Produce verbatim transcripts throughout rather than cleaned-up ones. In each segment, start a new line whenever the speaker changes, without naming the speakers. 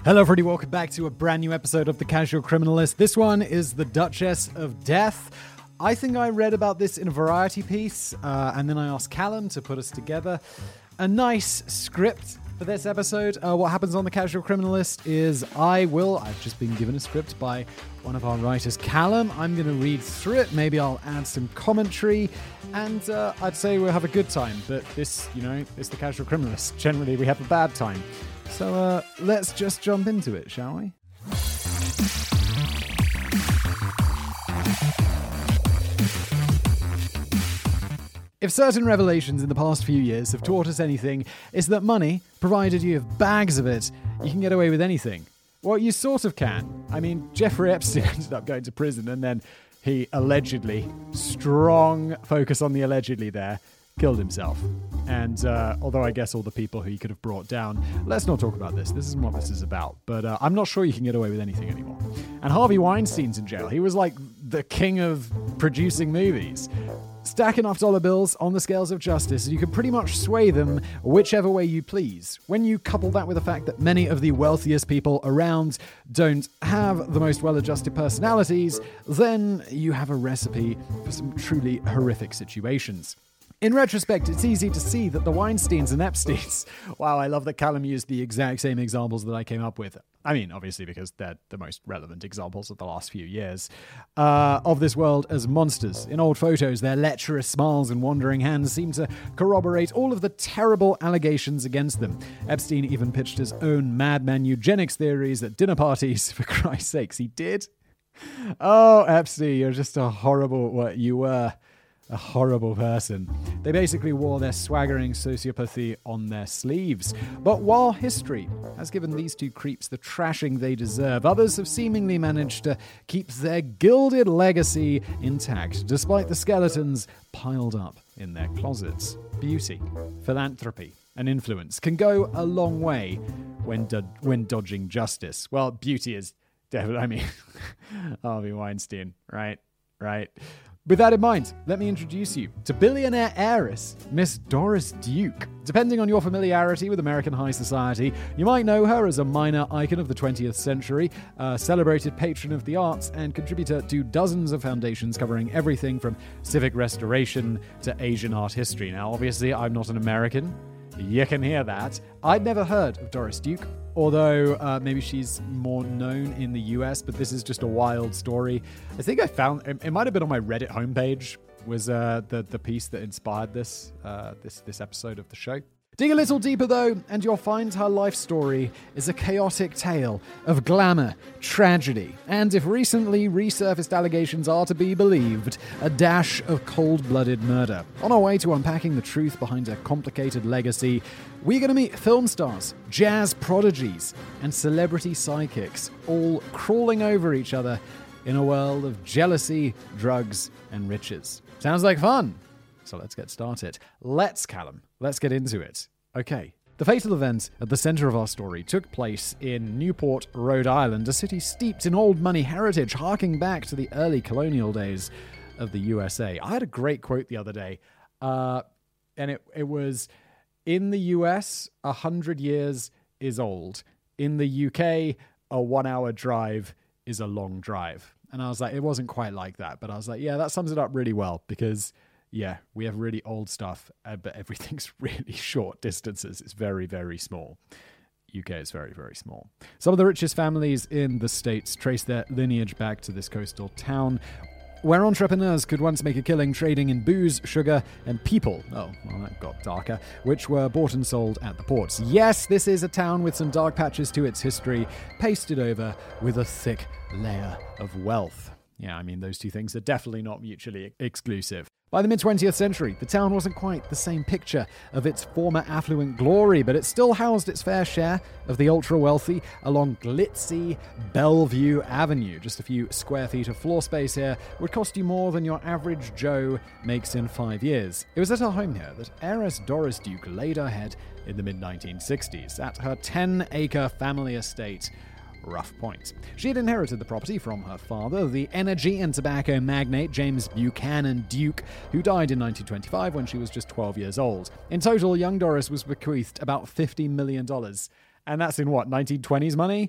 Hello everybody, welcome back to a brand new episode of The Casual Criminalist. This one is The Duchess of Death. I think I read about this in a variety piece, uh, and then I asked Callum to put us together a nice script for this episode. Uh, what happens on The Casual Criminalist is I will, I've just been given a script by one of our writers, Callum. I'm going to read through it, maybe I'll add some commentary, and uh, I'd say we'll have a good time. But this, you know, is The Casual Criminalist. Generally, we have a bad time. So uh, let's just jump into it, shall we? If certain revelations in the past few years have taught us anything, it's that money, provided you have bags of it, you can get away with anything. Well, you sort of can. I mean, Jeffrey Epstein ended up going to prison and then he allegedly, strong focus on the allegedly there, killed himself. And uh, although I guess all the people who he could have brought down, let's not talk about this. This isn't what this is about. But uh, I'm not sure you can get away with anything anymore. And Harvey Weinstein's in jail. He was like the king of producing movies. Stack enough dollar bills on the scales of justice, you can pretty much sway them whichever way you please. When you couple that with the fact that many of the wealthiest people around don't have the most well-adjusted personalities, then you have a recipe for some truly horrific situations. In retrospect, it's easy to see that the Weinsteins and Epsteins... Wow, I love that Callum used the exact same examples that I came up with. I mean, obviously, because they're the most relevant examples of the last few years. Uh, of this world as monsters. In old photos, their lecherous smiles and wandering hands seem to corroborate all of the terrible allegations against them. Epstein even pitched his own madman eugenics theories at dinner parties. For Christ's sakes, he did? Oh, Epstein, you're just a horrible... What you were... A horrible person. They basically wore their swaggering sociopathy on their sleeves. But while history has given these two creeps the trashing they deserve, others have seemingly managed to keep their gilded legacy intact, despite the skeletons piled up in their closets. Beauty, philanthropy, and influence can go a long way when do- when dodging justice. Well, beauty is definitely, I mean, Harvey Weinstein, right? Right. With that in mind, let me introduce you to billionaire heiress, Miss Doris Duke. Depending on your familiarity with American high society, you might know her as a minor icon of the twentieth century, a celebrated patron of the arts, and contributor to dozens of foundations covering everything from civic restoration to Asian art history. Now, obviously, I'm not an American. You can hear that. I'd never heard of Doris Duke, although uh, maybe she's more known in the U S, but this is just a wild story. I think I found, it, it might have been on my Reddit homepage, was uh, the, the piece that inspired this, uh, this, this episode of the show. Dig a little deeper though, and you'll find her life story is a chaotic tale of glamour, tragedy, and if recently resurfaced allegations are to be believed, a dash of cold-blooded murder. On our way to unpacking the truth behind her complicated legacy, we're going to meet film stars, jazz prodigies, and celebrity sidekicks, all crawling over each other in a world of jealousy, drugs, and riches. Sounds like fun! So let's get started. Let's, Callum. Let's get into it. Okay. The fatal event at the center of our story took place in Newport, Rhode Island, a city steeped in old money heritage, harking back to the early colonial days of the U S A. I had a great quote the other day, uh, and it, it was, in the U S, a hundred years is old. In the U K, a one-hour drive is a long drive. And I was like, it wasn't quite like that, but I was like, yeah, that sums it up really well, because... yeah, we have really old stuff, uh, but everything's really short distances. It's very, very small. U K is very, very small. Some of the richest families in the States trace their lineage back to this coastal town, where entrepreneurs could once make a killing trading in booze, sugar, and people. Oh, well, that got darker. Which were bought and sold at the ports. Yes, this is a town with some dark patches to its history, pasted over with a thick layer of wealth. Yeah, I mean, those two things are definitely not mutually exclusive. By the mid-twentieth century, the town wasn't quite the same picture of its former affluent glory, but it still housed its fair share of the ultra-wealthy along glitzy Bellevue Avenue. Just a few square feet of floor space here would cost you more than your average Joe makes in five years. It was at her home here that heiress Doris Duke laid her head in the mid nineteen sixties at her ten-acre family estate, Rough Point. She had inherited the property from her father, the energy and tobacco magnate James Buchanan Duke, who died in nineteen twenty-five when she was just twelve years old. In total, young Doris was bequeathed about fifty million dollars. And that's in what, nineteen twenties money?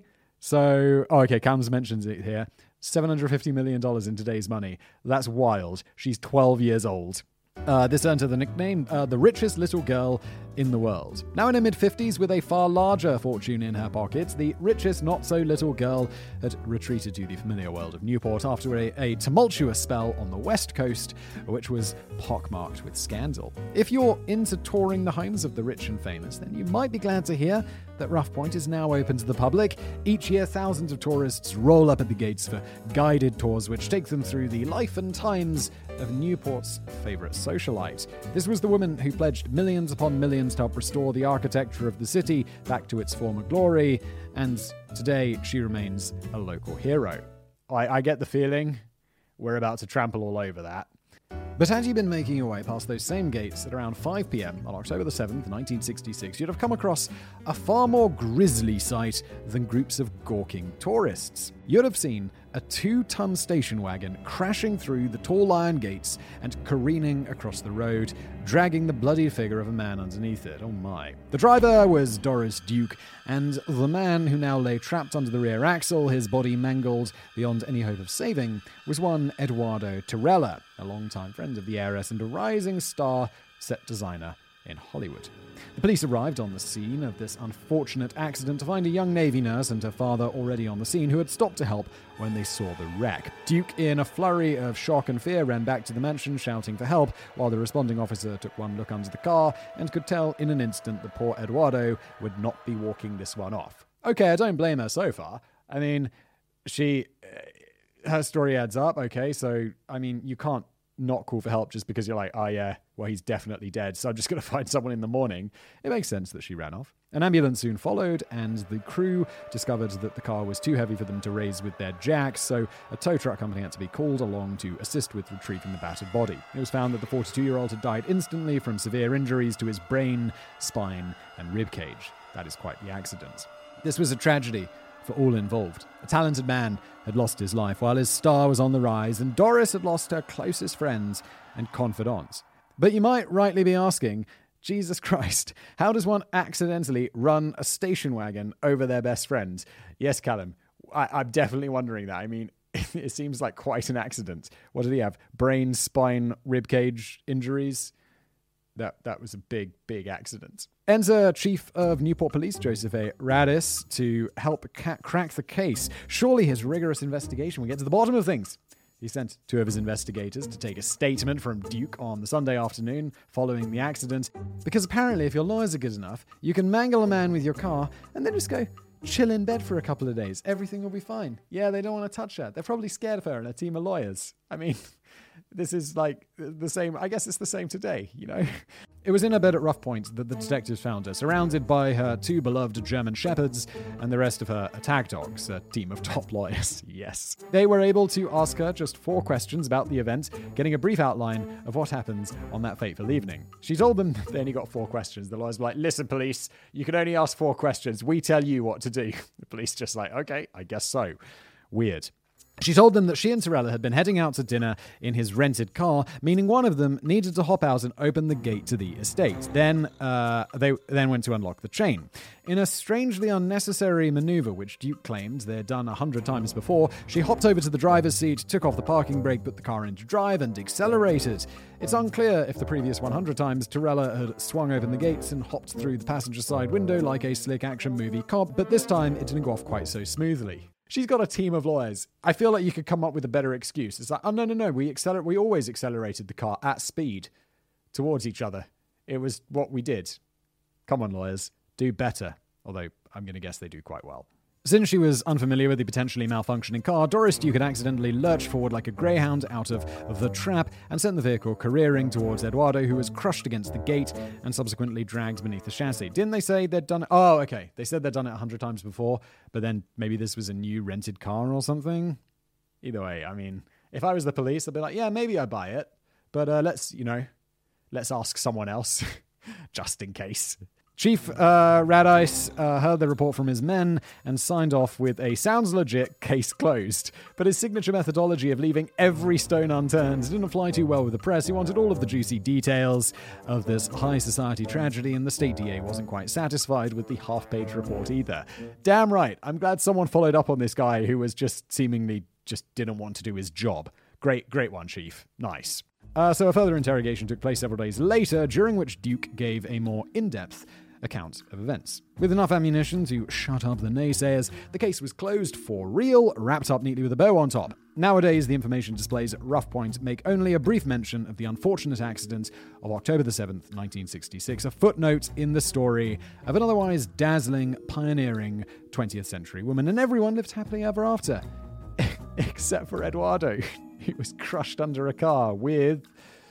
So, oh, okay, Cams mentions it here. seven hundred fifty million dollars in today's money. That's wild. She's twelve years old. Uh, this earned her the nickname, uh, the richest little girl in the world. Now in her mid-fifties, with a far larger fortune in her pockets, the richest not-so-little girl had retreated to the familiar world of Newport after a, a tumultuous spell on the West Coast, which was pockmarked with scandal. If you're into touring the homes of the rich and famous, then you might be glad to hear that Rough Point is now open to the public. Each year, thousands of tourists roll up at the gates for guided tours which take them through the life and times of Newport's favourite socialite. This was the woman who pledged millions upon millions to help restore the architecture of the city back to its former glory, and today she remains a local hero. I, I get the feeling we're about to trample all over that. But had you been making your way past those same gates at around five p.m. on October the seventh, nineteen sixty-six, you'd have come across a far more grisly sight than groups of gawking tourists. You'd have seen a two-ton station wagon crashing through the tall iron gates and careening across the road, dragging the bloody figure of a man underneath it. Oh my. The driver was Doris Duke, and the man who now lay trapped under the rear axle, his body mangled beyond any hope of saving, was one Eduardo Torella, a longtime friend of the heiress and a rising star set designer in Hollywood. The police arrived on the scene of this unfortunate accident to find a young Navy nurse and her father already on the scene, who had stopped to help when they saw the wreck. Duke, in a flurry of shock and fear, ran back to the mansion shouting for help, while the responding officer took one look under the car and could tell in an instant that poor Eduardo would not be walking this one off. Okay, I don't blame her so far. I mean, she... her story adds up, okay, so, I mean, you can't not call for help just because you're like, oh yeah, well, he's definitely dead, so I'm just going to find someone in the morning. It makes sense that she ran off. An ambulance soon followed, and the crew discovered that the car was too heavy for them to raise with their jacks, so a tow truck company had to be called along to assist with retrieving the battered body. It was found that the forty-two-year-old had died instantly from severe injuries to his brain, spine, and ribcage. That is quite the accident. This was a tragedy for all involved. A talented man had lost his life while his star was on the rise, and Doris had lost her closest friends and confidants. But you might rightly be asking, Jesus Christ, how does one accidentally run a station wagon over their best friend? Yes, Callum, I- I'm definitely wondering that. I mean, it seems like quite an accident. What did he have? Brain, spine, ribcage injuries? That that was a big, big accident. Enter Chief of Newport Police Joseph A. Radis to help ca- crack the case. Surely his rigorous investigation will get to the bottom of things. He sent two of his investigators to take a statement from Duke on the Sunday afternoon following the accident, because apparently if your lawyers are good enough, you can mangle a man with your car and then just go chill in bed for a couple of days. Everything will be fine. Yeah, they don't want to touch her. They're probably scared of her and a team of lawyers. I mean... This is like the same, I guess it's the same today, you know? It was in her bed at Rough Point that the detectives found her, surrounded by her two beloved German shepherds and the rest of her attack dogs, a team of top lawyers, yes. They were able to ask her just four questions about the event, getting a brief outline of what happens on that fateful evening. She told them they only got four questions. The lawyers were like, listen, police, you can only ask four questions. We tell you what to do. The police just like, okay, I guess so. Weird. She told them that she and Torella had been heading out to dinner in his rented car, meaning one of them needed to hop out and open the gate to the estate. Then uh, they then went to unlock the chain. In a strangely unnecessary maneuver, which Duke claimed they'd done a hundred times before, she hopped over to the driver's seat, took off the parking brake, put the car into drive, and accelerated. It's unclear if the previous one hundred times Torella had swung open the gates and hopped through the passenger side window like a slick action movie cop, but this time it didn't go off quite so smoothly. She's got a team of lawyers. I feel like you could come up with a better excuse. It's like, oh, no, no, no. We acceler- We always accelerated the car at speed towards each other. It was what we did. Come on, lawyers. Do better. Although I'm going to guess they do quite well. Since she was unfamiliar with the potentially malfunctioning car, Doris Duke had accidentally lurched forward like a greyhound out of the trap and sent the vehicle careering towards Eduardo, who was crushed against the gate and subsequently dragged beneath the chassis. Didn't they say they'd done it? Oh, okay. They said they'd done it a hundred times before, but then maybe this was a new rented car or something? Either way, I mean, if I was the police, I'd be like, yeah, maybe I buy it, but uh, let's, you know, let's ask someone else, just in case. Chief uh, Radice uh, heard the report from his men and signed off with a sounds legit, case closed. But his signature methodology of leaving every stone unturned didn't fly too well with the press. He wanted all of the juicy details of this high society tragedy, and the state D A wasn't quite satisfied with the half-page report either. Damn right. I'm glad someone followed up on this guy who was just seemingly just didn't want to do his job. Great, great one, Chief. Nice. Uh, so a further interrogation took place several days later, during which Duke gave a more in-depth account of events. With enough ammunition to shut up the naysayers, the case was closed for real, wrapped up neatly with a bow on top. Nowadays, the information displays at Rough Point make only a brief mention of the unfortunate accident of October the seventh, nineteen sixty-six, a footnote in the story of an otherwise dazzling, pioneering twentieth century woman, and everyone lived happily ever after. Except for Eduardo, who was crushed under a car with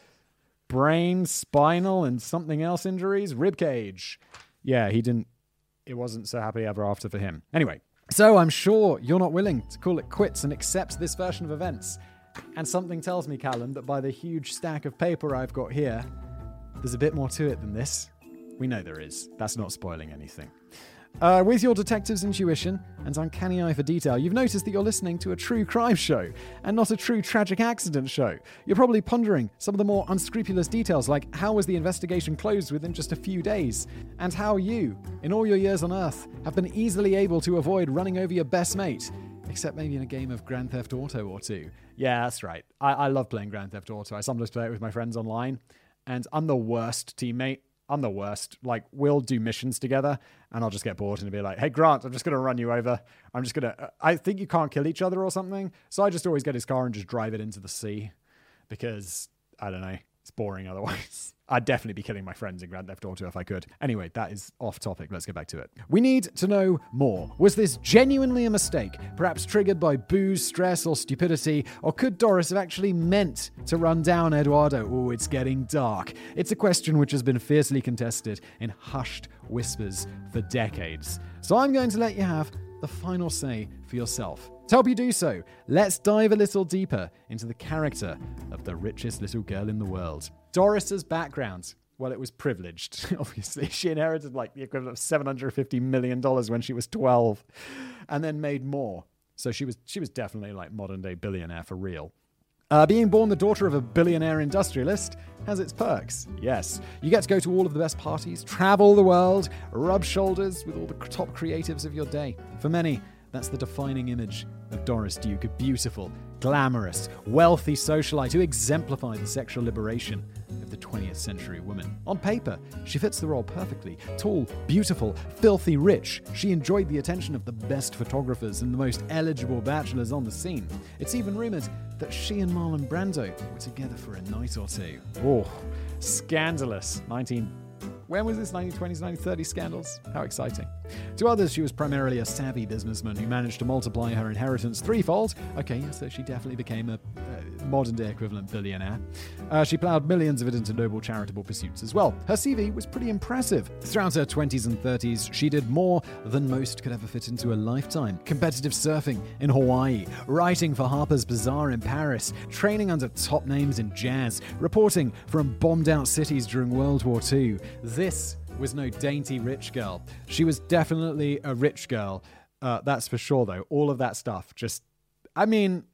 brain, spinal, and something else injuries. Ribcage. Yeah, he didn't... It wasn't so happy ever after for him. Anyway, so I'm sure you're not willing to call it quits and accept this version of events. And something tells me, Callum, that by the huge stack of paper I've got here, there's a bit more to it than this. We know there is. That's not spoiling anything. Uh, with your detective's intuition and uncanny eye for detail, you've noticed that you're listening to a true crime show and not a true tragic accident show. You're probably pondering some of the more unscrupulous details, like how was the investigation closed within just a few days, and how you, in all your years on Earth, have been easily able to avoid running over your best mate, except maybe in a game of Grand Theft Auto or two. Yeah, that's right. I, I love playing Grand Theft Auto. I sometimes play it with my friends online, and I'm the worst teammate. I'm the worst. Like, we'll do missions together, and I'll just get bored and be like, hey, Grant, I'm just going to run you over. I'm just going to... I think you can't kill each other or something. So I just always get his car and just drive it into the sea. Because, I don't know, it's boring otherwise. I'd definitely be killing my friends in Grand Theft Auto if I could. Anyway, that is off topic. Let's get back to it. We need to know more. Was this genuinely a mistake? Perhaps triggered by booze, stress, or stupidity? Or could Doris have actually meant to run down Eduardo? Oh, it's getting dark. It's a question which has been fiercely contested in hushed whispers for decades. So I'm going to let you have the final say for yourself. To help you do so, let's dive a little deeper into the character of the richest little girl in the world. Doris's background. Well, it was privileged, obviously. She inherited like the equivalent of seven hundred fifty million dollars when she was twelve, and then made more. So she was she was definitely like modern-day billionaire for real. Uh, being born the daughter of a billionaire industrialist has its perks. Yes, you get to go to all of the best parties, travel the world, rub shoulders with all the top creatives of your day. For many, that's the defining image of Doris Duke, a beautiful, glamorous, wealthy socialite who exemplified the sexual liberation of the twentieth century woman. On paper, she fits the role perfectly. Tall, beautiful, filthy rich, she enjoyed the attention of the best photographers and the most eligible bachelors on the scene. It's even rumoured that she and Marlon Brando were together for a night or two. Oh, scandalous. nineteen When was this? nineteen twenties, nineteen thirties scandals? How exciting. To others, she was primarily a savvy businessman who managed to multiply her inheritance threefold. Okay, so she definitely became a uh, modern-day equivalent billionaire. Uh, she ploughed millions of it into noble charitable pursuits as well. Her C V was pretty impressive. Throughout her twenties and thirties, she did more than most could ever fit into a lifetime. Competitive surfing in Hawaii, writing for Harper's Bazaar in Paris, training under top names in jazz, reporting from bombed-out cities during World War Two. This was no dainty rich girl. She was definitely a rich girl. Uh, that's for sure, though. All of that stuff just... I mean...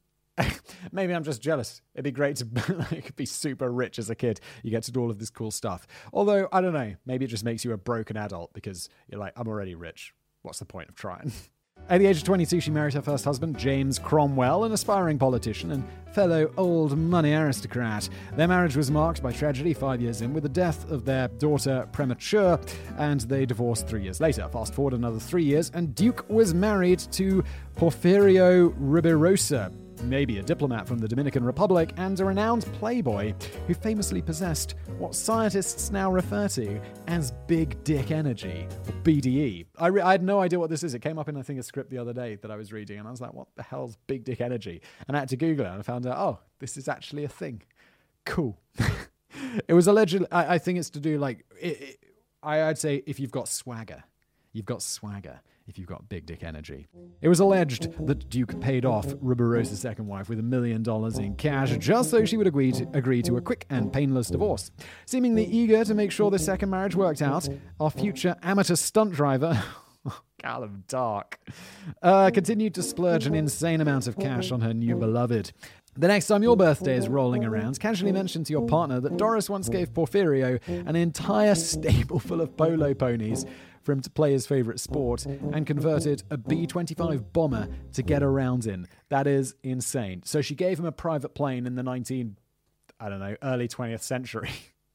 Maybe I'm just jealous. It'd be great to like, be super rich as a kid. You get to do all of this cool stuff. Although, I don't know. Maybe it just makes you a broken adult because you're like, I'm already rich. What's the point of trying? At the age of twenty-two, she married her first husband, James Cromwell, an aspiring politician and fellow old money aristocrat. Their marriage was marked by tragedy five years in, with the death of their daughter premature, and they divorced three years later. Fast forward another three years, and Duke was married to Porfirio Riberosa, maybe a diplomat from the Dominican Republic, and a renowned playboy who famously possessed what scientists now refer to as big dick energy, or B D E. I, re- I had no idea what this is. It came up in, I think, a script the other day that I was reading, and I was like, what the hell's big dick energy? And I had to Google it, and I found out, oh, this is actually a thing. Cool. It was alleged, I, I think it's to do, like, it, it, I, I'd say if you've got swagger, you've got swagger. if you've got big dick energy. It was alleged that Duke paid off Rubirosa's second wife with a million dollars in cash just so she would agree to, agree to a quick and painless divorce. Seemingly eager to make sure the second marriage worked out, our future amateur stunt driver... Callum Dark, uh, continued to splurge an insane amount of cash on her new beloved. The next time your birthday is rolling around, casually mention to your partner that Doris once gave Porfirio an entire stable full of polo ponies for him to play his favourite sport and converted a B twenty-five bomber to get around in. That is insane. So she gave him a private plane in the nineteen, I don't know, early twentieth century.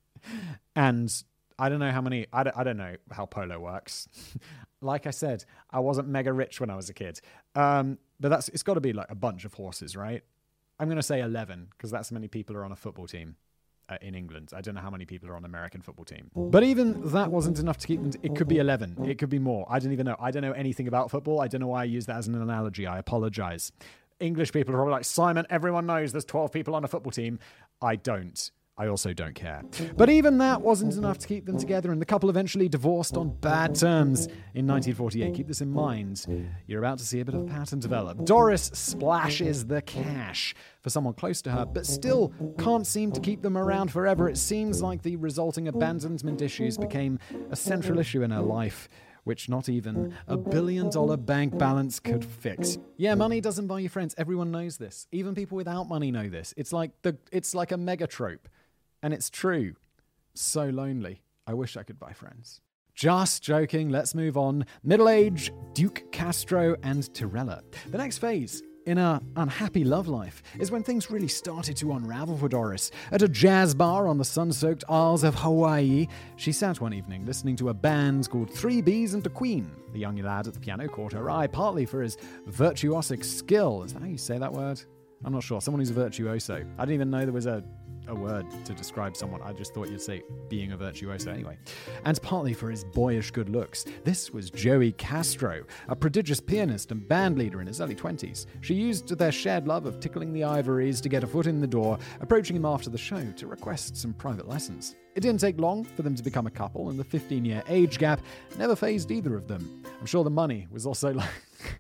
And I don't know how many, I don't, I don't know how polo works. Like I said, I wasn't mega rich when I was a kid. Um, but that's it's got to be like a bunch of horses, right? I'm going to say eleven, because that's how many people are on a football team uh, in England. I don't know how many people are on an American football team. But even that wasn't enough to keep them... To, it could be eleven. It could be more. I don't even know. I don't know anything about football. I don't know why I use that as an analogy. I apologize. English people are probably like, Simon, everyone knows there's twelve people on a football team. I don't. I also don't care. But even that wasn't enough to keep them together, and the couple eventually divorced on bad terms in nineteen forty-eight. Keep this in mind. You're about to see a bit of a pattern develop. Doris splashes the cash for someone close to her, but still can't seem to keep them around forever. It seems like the resulting abandonment issues became a central issue in her life, which not even a billion dollar bank balance could fix. Yeah, money doesn't buy you friends. Everyone knows this. Even people without money know this. It's like the it's like a mega trope. And it's true. So lonely. I wish I could buy friends. Just joking. Let's move on. Middle-aged Duke Castro and Tirella. The next phase in her unhappy love life is when things really started to unravel for Doris. At a jazz bar on the sun-soaked Isles of Hawaii, she sat one evening listening to a band called Three Bees and a Queen. The young lad at the piano caught her eye, partly for his virtuosic skill. Is that how you say that word? I'm not sure. Someone who's a virtuoso. I didn't even know there was a a word to describe someone. I just thought you'd say being a virtuoso anyway. And partly for his boyish good looks. This was Joey Castro, a prodigious pianist and band leader in his early twenties. She used their shared love of tickling the ivories to get a foot in the door, approaching him after the show to request some private lessons. It didn't take long for them to become a couple, and the fifteen-year age gap never fazed either of them. I'm sure the money was also like...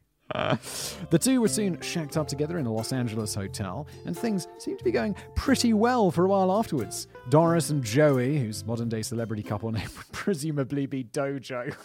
The two were soon shacked up together in a Los Angeles hotel, and things seemed to be going pretty well for a while afterwards. Doris and Joey, whose modern-day celebrity couple name would presumably be Dojo.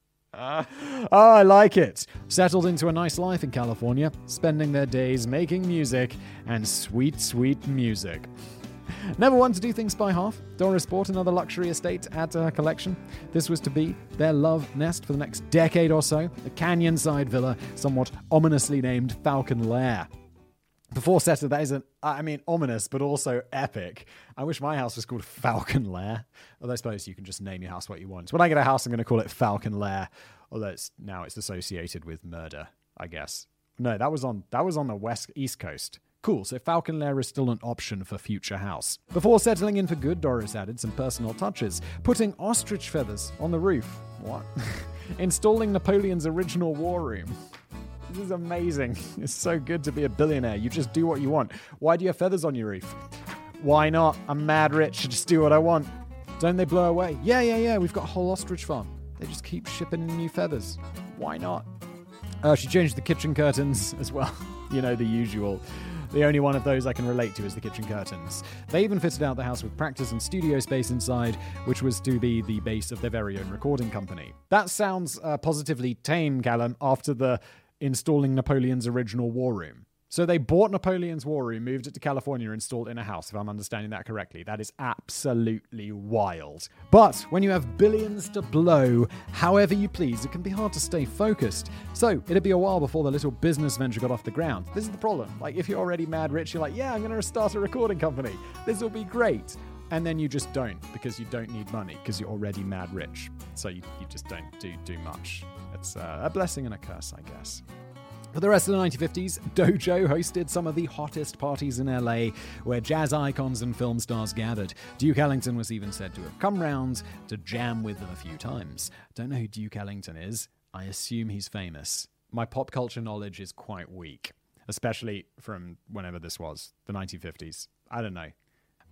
Uh, oh, I like it. Settled into a nice life in California, spending their days making music, and sweet, sweet music. Never one to do things by half, Doris bought another luxury estate to add to her collection. This was to be their love nest for the next decade or so, a canyon-side villa somewhat ominously named Falcon Lair. Before settled, that isn't, I mean, ominous, but also epic. I wish my house was called Falcon Lair. Although I suppose you can just name your house what you want. When I get a house, I'm going to call it Falcon Lair. Although it's, now it's associated with murder, I guess. No, that was on that was on the west east coast. Cool, so Falcon Lair is still an option for future house. Before settling in for good, Doris added some personal touches, putting ostrich feathers on the roof. What? Installing Napoleon's original war room. This is amazing. It's so good to be a billionaire. You just do what you want. Why do you have feathers on your roof? Why not? I'm mad rich. Just do what I want. Don't they blow away? Yeah, yeah, yeah. We've got a whole ostrich farm. They just keep shipping in new feathers. Why not? Uh, she changed the kitchen curtains as well. You know, the usual. The only one of those I can relate to is the kitchen curtains. They even fitted out the house with practice and studio space inside, which was to be the base of their very own recording company. That sounds uh, positively tame, Callum, after the installing Napoleon's original war room. So they bought Napoleon's war room, moved it to California, installed it in a house, if I'm understanding that correctly. That is absolutely wild. But when you have billions to blow however you please, it can be hard to stay focused. So it'd be a while before the little business venture got off the ground. This is the problem. Like, if you're already mad rich, you're like, yeah, I'm going to start a recording company. This will be great. And then you just don't, because you don't need money, because you're already mad rich. So you, you just don't do, do much. It's uh, a blessing and a curse, I guess. For the rest of the nineteen fifties, Dojo hosted some of the hottest parties in L A, where jazz icons and film stars gathered. Duke Ellington was even said to have come round to jam with them a few times. Don't know who Duke Ellington is. I assume he's famous. My pop culture knowledge is quite weak, especially from whenever this was, the nineteen fifties. I don't know.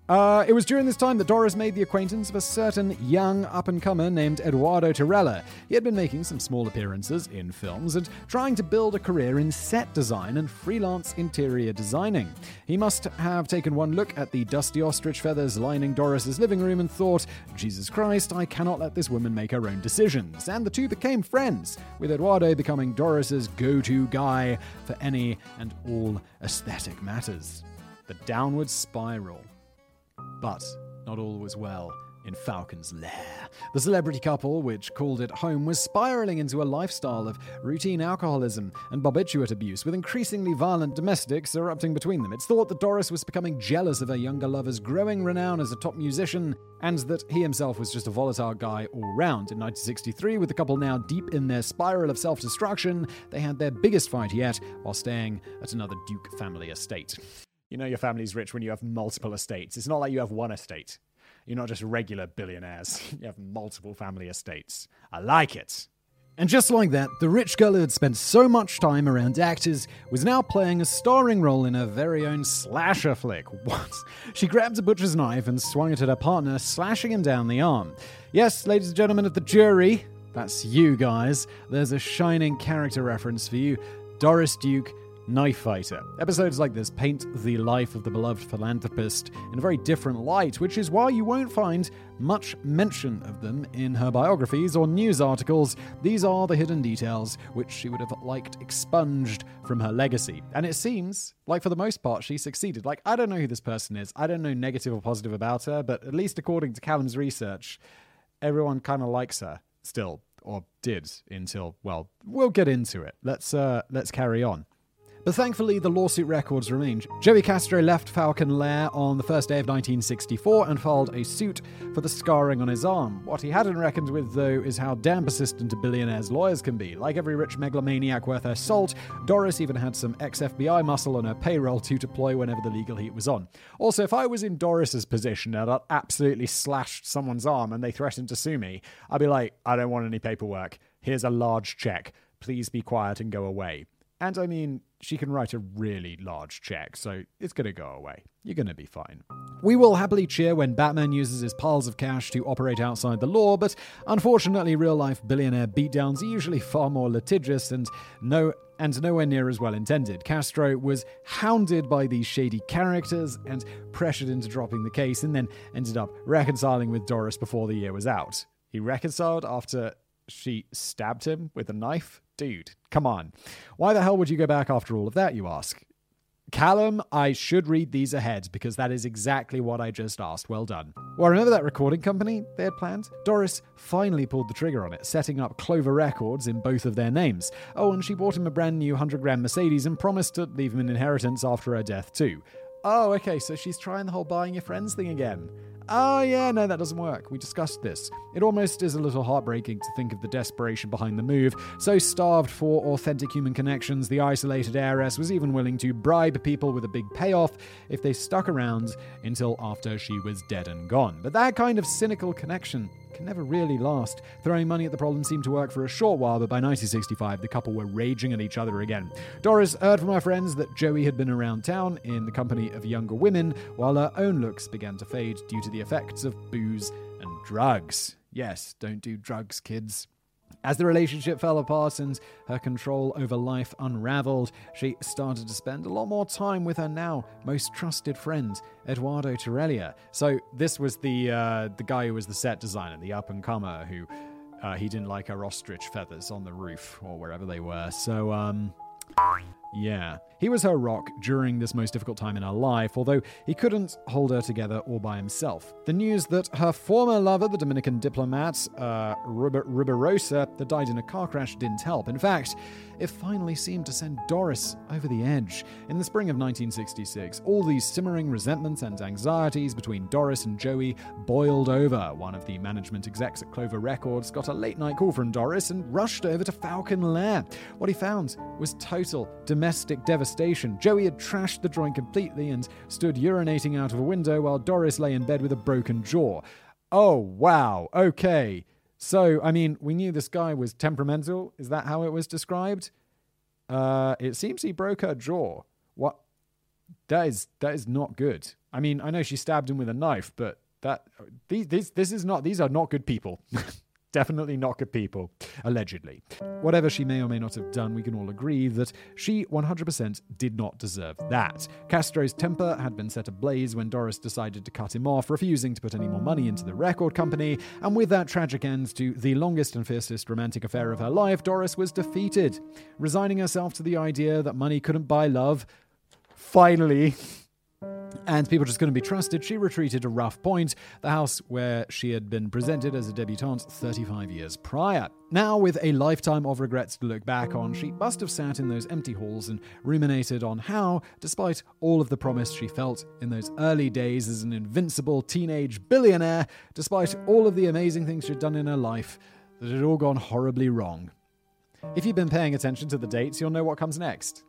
Uh, it was during this time that Doris made the acquaintance of a certain young up-and-comer named Eduardo Torella. He had been making some small appearances in films and trying to build a career in set design and freelance interior designing. He must have taken one look at the dusty ostrich feathers lining Doris's living room and thought, Jesus Christ, I cannot let this woman make her own decisions. And the two became friends, with Eduardo becoming Doris's go-to guy for any and all aesthetic matters. The downward spiral. But not all was well in Falcon's lair. The celebrity couple, which called it home, was spiraling into a lifestyle of routine alcoholism and barbiturate abuse, with increasingly violent domestics erupting between them. It's thought that Doris was becoming jealous of her younger lover's growing renown as a top musician, and that he himself was just a volatile guy all round. In nineteen sixty-three, with the couple now deep in their spiral of self-destruction, they had their biggest fight yet while staying at another Duke family estate. You know your family's rich when you have multiple estates. It's not like you have one estate. You're not just regular billionaires. You have multiple family estates. I like it. And just like that, the rich girl who had spent so much time around actors was now playing a starring role in her very own slasher flick. What? She grabbed a butcher's knife and swung it at her partner, slashing him down the arm. Yes, ladies and gentlemen of the jury, that's you guys. There's a shining character reference for you. Doris Duke, Knife Fighter. Episodes like this paint the life of the beloved philanthropist in a very different light, which is why you won't find much mention of them in her biographies or news articles. These are the hidden details which she would have liked expunged from her legacy. And it seems like for the most part she succeeded. Like, I don't know who this person is. I don't know negative or positive about her, but at least according to Callum's research, everyone kind of likes her still, or did until, well, we'll get into it. Let's uh, let's carry on. But thankfully, the lawsuit records remain. Joey Castro left Falcon Lair on the first day of nineteen sixty-four and filed a suit for the scarring on his arm. What he hadn't reckoned with, though, is how damn persistent a billionaire's lawyers can be. Like every rich megalomaniac worth her salt, Doris even had some ex-F B I muscle on her payroll to deploy whenever the legal heat was on. Also, if I was in Doris's position and I'd absolutely slashed someone's arm and they threatened to sue me, I'd be like, I don't want any paperwork. Here's a large check. Please be quiet and go away. And I mean, she can write a really large check, so it's going to go away. You're going to be fine. We will happily cheer when Batman uses his piles of cash to operate outside the law, but unfortunately real-life billionaire beatdowns are usually far more litigious and no and nowhere near as well intended. Castro was hounded by these shady characters and pressured into dropping the case, and then ended up reconciling with Doris before the year was out. He reconciled after she stabbed him with a knife? Dude, come on. Why the hell would you go back after all of that, you ask? Callum, I should read these ahead because that is exactly what I just asked. Well done. Well, remember that recording company they had planned? Doris finally pulled the trigger on it, setting up Clover Records in both of their names. Oh, and she bought him a brand new one hundred grand Mercedes and promised to leave him an inheritance after her death too. Oh, okay, so she's trying the whole buying your friends thing again. Oh yeah, no, that doesn't work. We discussed this. It almost is a little heartbreaking to think of the desperation behind the move. So starved for authentic human connections, the isolated heiress was even willing to bribe people with a big payoff if they stuck around until after she was dead and gone. But that kind of cynical connection can never really last. Throwing money at the problem seemed to work for a short while, but by nineteen sixty-five, the couple were raging at each other again. Doris heard from her friends that Joey had been around town in the company of younger women, while her own looks began to fade due to the effects of booze and drugs. Yes, don't do drugs, kids. As the relationship fell apart and her control over life unraveled, she started to spend a lot more time with her now most trusted friend, Eduardo Torella. So this was the uh, the guy who was the set designer, the up-and-comer, who uh, he didn't like her ostrich feathers on the roof or wherever they were. So, um... yeah. He was her rock during this most difficult time in her life, although he couldn't hold her together all by himself. The news that her former lover, the Dominican diplomat, uh, Rub- Rubirosa, that died in a car crash didn't help. In fact, it finally seemed to send Doris over the edge. In the spring of nineteen sixty-six, all these simmering resentments and anxieties between Doris and Joey boiled over. One of the management execs at Clover Records got a late-night call from Doris and rushed over to Falcon Lair. What he found was total domestic devastation. Joey had trashed the joint completely and stood urinating out of a window while Doris lay in bed with a broken jaw. Oh, wow. Okay. So, I mean, we knew this guy was temperamental. Is that how it was described? Uh, it seems he broke her jaw. What? that is that is not good. I mean, I know she stabbed him with a knife, but that these this this is not these are not good people. Definitely not good people, allegedly. Whatever she may or may not have done, we can all agree that she one hundred percent did not deserve that. Castro's temper had been set ablaze when Doris decided to cut him off, refusing to put any more money into the record company, and with that tragic end to the longest and fiercest romantic affair of her life, Doris was defeated. Resigning herself to the idea that money couldn't buy love, finally, and people just couldn't be trusted, she retreated to Rough Point, the house where she had been presented as a debutante thirty-five years prior. Now, with a lifetime of regrets to look back on, she must have sat in those empty halls and ruminated on how, despite all of the promise she felt in those early days as an invincible teenage billionaire, despite all of the amazing things she'd done in her life, that it had all gone horribly wrong. If you've been paying attention to the dates, you'll know what comes next.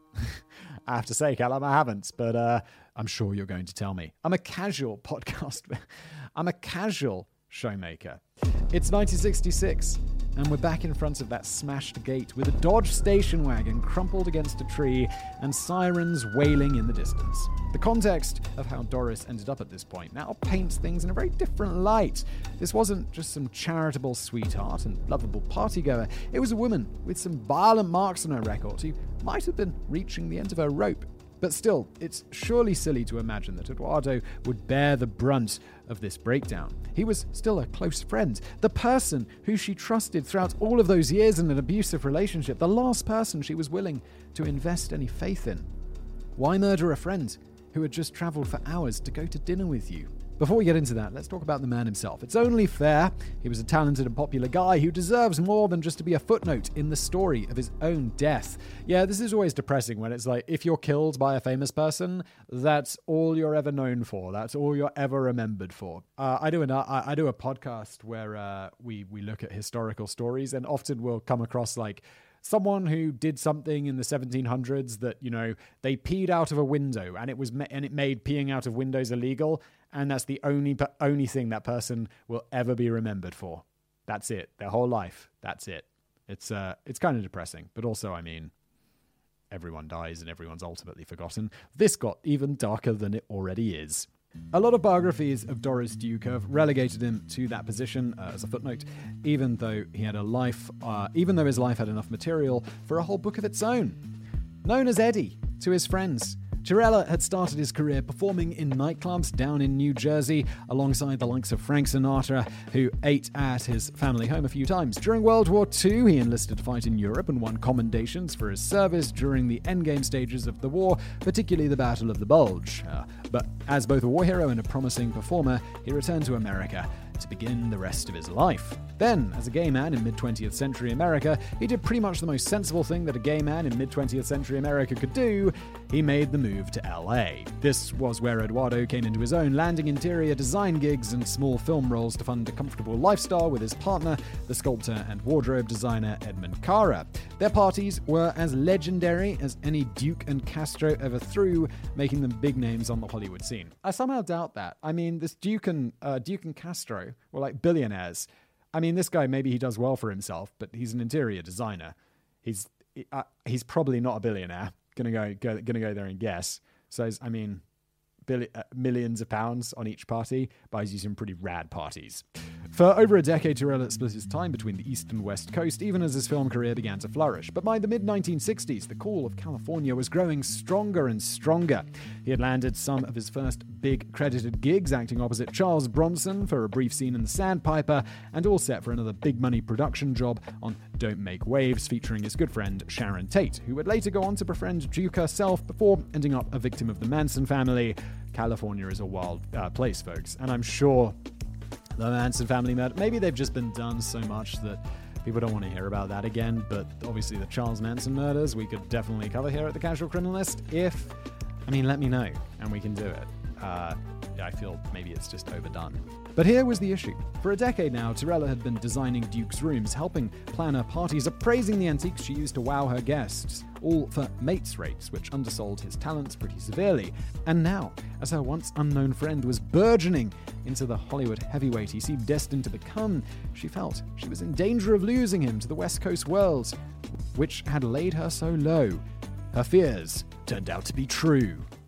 I have to say, Callum, I haven't, but uh, I'm sure you're going to tell me. I'm a casual podcast. I'm a casual showmaker. It's nineteen sixty-six, and we're back in front of that smashed gate with a Dodge station wagon crumpled against a tree and sirens wailing in the distance. The context of how Doris ended up at this point now paints things in a very different light. This wasn't just some charitable sweetheart and lovable partygoer. It was a woman with some violent marks on her record who might have been reaching the end of her rope. But still, it's surely silly to imagine that Eduardo would bear the brunt of this breakdown. He was still a close friend, the person who she trusted throughout all of those years in an abusive relationship, the last person she was willing to invest any faith in. Why murder a friend who had just traveled for hours to go to dinner with you? Before we get into that, let's talk about the man himself. It's only fair. He was a talented and popular guy who deserves more than just to be a footnote in the story of his own death. Yeah, this is always depressing when it's like, if you're killed by a famous person, that's all you're ever known for. That's all you're ever remembered for. Uh, I do an, I, I do a podcast where uh, we we look at historical stories, and often we'll come across like someone who did something in the seventeen hundreds that, you know, they peed out of a window and it was ma- and it made peeing out of windows illegal. And that's the only only thing that person will ever be remembered for. That's it. Their whole life. That's it. It's uh, it's kind of depressing. But also, I mean, everyone dies and everyone's ultimately forgotten. This got even darker than it already is. A lot of biographies of Doris Duke have relegated him to that position uh, as a footnote, even though he had a life, uh, even though his life had enough material for a whole book of its own. Known as Eddie to his friends, Chiarella had started his career performing in nightclubs down in New Jersey alongside the likes of Frank Sinatra, who ate at his family home a few times. During World War Two, he enlisted to fight in Europe and won commendations for his service during the endgame stages of the war, particularly the Battle of the Bulge. Uh, but as both a war hero and a promising performer, he returned to America to begin the rest of his life. Then, as a gay man in mid-twentieth century America, he did pretty much the most sensible thing that a gay man in mid-twentieth century America could do. He made the move to L A. This was where Eduardo came into his own, landing interior design gigs and small film roles to fund a comfortable lifestyle with his partner, the sculptor and wardrobe designer Edmund Cara. Their parties were as legendary as any Duke and Castro ever threw, making them big names on the Hollywood scene. I somehow doubt that. I mean, this Duke and uh, Duke and Castro were like billionaires. I mean, this guy, maybe he does well for himself, but he's an interior designer. He's uh, he's probably not a billionaire. Gonna go, go gonna go there and guess. So I mean, billi- uh, millions of pounds on each party buys you some pretty rad parties. For over a decade, Chiarella split his time between the East and West Coast, even as his film career began to flourish. But by the mid nineteen sixties, the call of California was growing stronger and stronger. He had landed some of his first big credited gigs, acting opposite Charles Bronson for a brief scene in The Sandpiper, and all set for another big money production job on Don't Make Waves, featuring his good friend Sharon Tate, who would later go on to befriend Duke herself before ending up a victim of the Manson family. California is a wild uh, place, folks, and I'm sure the Manson family murder, maybe they've just been done so much that people don't want to hear about that again, but obviously the Charles Manson murders we could definitely cover here at the Casual Criminalist. If, I mean, let me know and we can do it. Uh, I feel maybe it's just overdone. But here was the issue. For a decade now, Chiarella had been designing Duke's rooms, helping plan her parties, appraising the antiques she used to wow her guests, all for mates rates, which undersold his talents pretty severely. And now, as her once unknown friend was burgeoning into the Hollywood heavyweight he seemed destined to become, she felt she was in danger of losing him to the West Coast world, which had laid her so low. Her fears turned out to be true.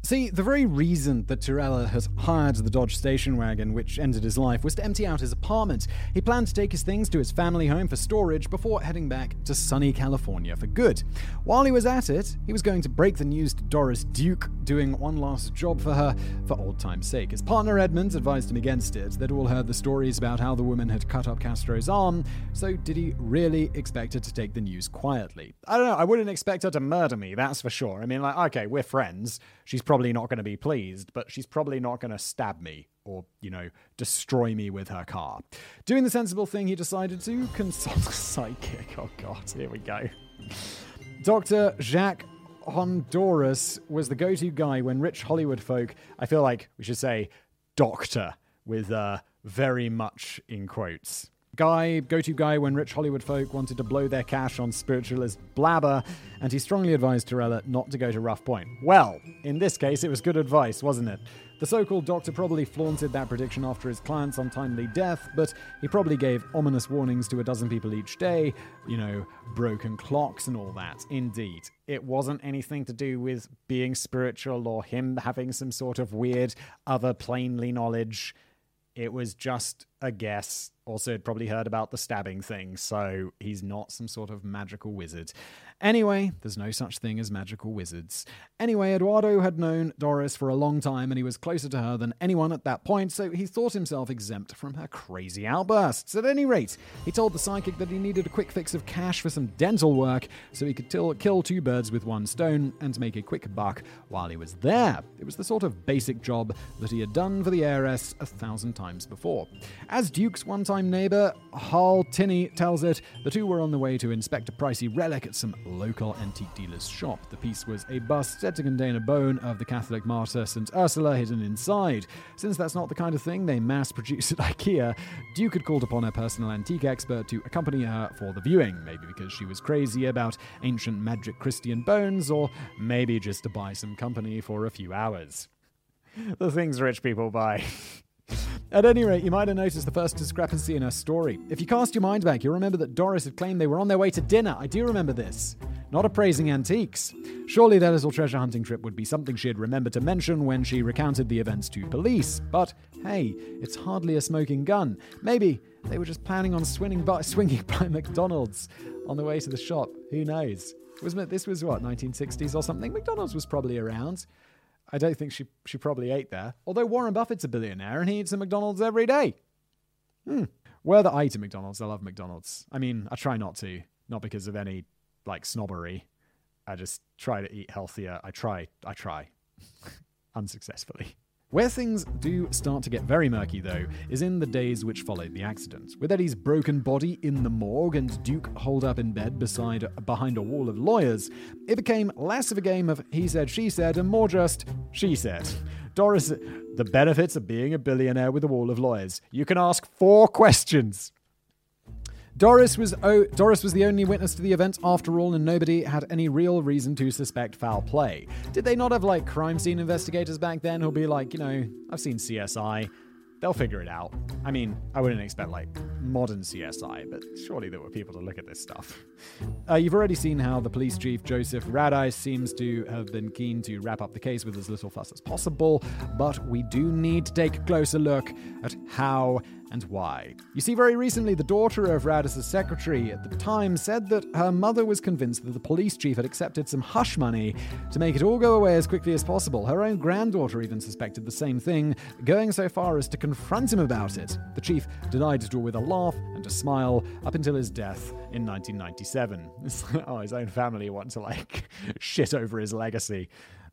See, the very reason that Tyrrell had hired the Dodge station wagon which ended his life was to empty out his apartment. He planned to take his things to his family home for storage before heading back to sunny California for good. While he was at it, he was going to break the news to Doris Duke, doing one last job for her for old time's sake. His partner Edmund advised him against it. They'd all heard the stories about how the woman had cut up Castro's arm, so did he really expect her to take the news quietly? I don't know, I wouldn't expect her to murder me, that's for sure. I mean, like, okay, we're friends. She's probably not going to be pleased, but she's probably not going to stab me or, you know, destroy me with her car. Doing the sensible thing, he decided to consult a psychic. Oh, God, here we go. Doctor Jacques Honduras was the go-to guy when rich Hollywood folk, I feel like we should say doctor, with uh, very much in quotes. Guy, go-to guy when rich Hollywood folk wanted to blow their cash on spiritualist blabber, and he strongly advised Tyrrell not to go to Rough Point. Well, in this case, it was good advice, wasn't it? The so-called doctor probably flaunted that prediction after his client's untimely death, but he probably gave ominous warnings to a dozen people each day, you know, broken clocks and all that. Indeed, it wasn't anything to do with being spiritual or him having some sort of weird other plainly knowledge. It was just a guess. Also, had probably heard about the stabbing thing, so he's not some sort of magical wizard. Anyway, there's no such thing as magical wizards. Anyway, Eduardo had known Doris for a long time, and he was closer to her than anyone at that point, so he thought himself exempt from her crazy outbursts. At any rate, he told the psychic that he needed a quick fix of cash for some dental work, so he could till- kill two birds with one stone and make a quick buck while he was there. It was the sort of basic job that he had done for the heiress a thousand times before. As Duke's one-time neighbor, Hal Tinney, tells it, the two were on the way to inspect a pricey relic at some local antique dealer's shop. The piece was a bust said to contain a bone of the Catholic martyr Saint Ursula hidden inside. Since that's not the kind of thing they mass-produce at IKEA, Duke had called upon a personal antique expert to accompany her for the viewing, maybe because she was crazy about ancient magic Christian bones, or maybe just to buy some company for a few hours. The things rich people buy. At any rate, you might have noticed the first discrepancy in her story. If you cast your mind back, you'll remember that Doris had claimed they were on their way to dinner. I do remember this. Not appraising antiques. Surely their little treasure hunting trip would be something she'd remember to mention when she recounted the events to police. But, hey, it's hardly a smoking gun. Maybe they were just planning on swinging by, swinging by McDonald's on the way to the shop. Who knows? Was, this was, what, nineteen sixties or something? McDonald's was probably around. I don't think she she probably ate there. Although Warren Buffett's a billionaire and he eats at McDonald's every day. Hmm. Whether I eat at McDonald's, I love McDonald's. I mean, I try not to. Not because of any, like, snobbery. I just try to eat healthier. I try. I try. Unsuccessfully. Where things do start to get very murky, though, is in the days which followed the accident. With Eddie's broken body in the morgue and Duke holed up in bed beside behind a wall of lawyers, it became less of a game of he said, she said, and more just she said. Doris, the benefits of being a billionaire with a wall of lawyers. You can ask four questions. Doris was oh, Doris was the only witness to the event after all, and nobody had any real reason to suspect foul play. Did they not have, like, crime scene investigators back then who'll be like, you know, I've seen C S I. They'll figure it out. I mean, I wouldn't expect, like, modern C S I, but surely there were people to look at this stuff. Uh, you've already seen how the police chief, Joseph Radice, seems to have been keen to wrap up the case with as little fuss as possible, but we do need to take a closer look at how and why. You see, very recently, the daughter of Radice's secretary at the time said that her mother was convinced that the police chief had accepted some hush money to make it all go away as quickly as possible. Her own granddaughter even suspected the same thing, going so far as to confront him about it. The chief denied it all with a laugh and a smile up until his death in nineteen ninety-seven. Oh, his own family want to, like, shit over his legacy.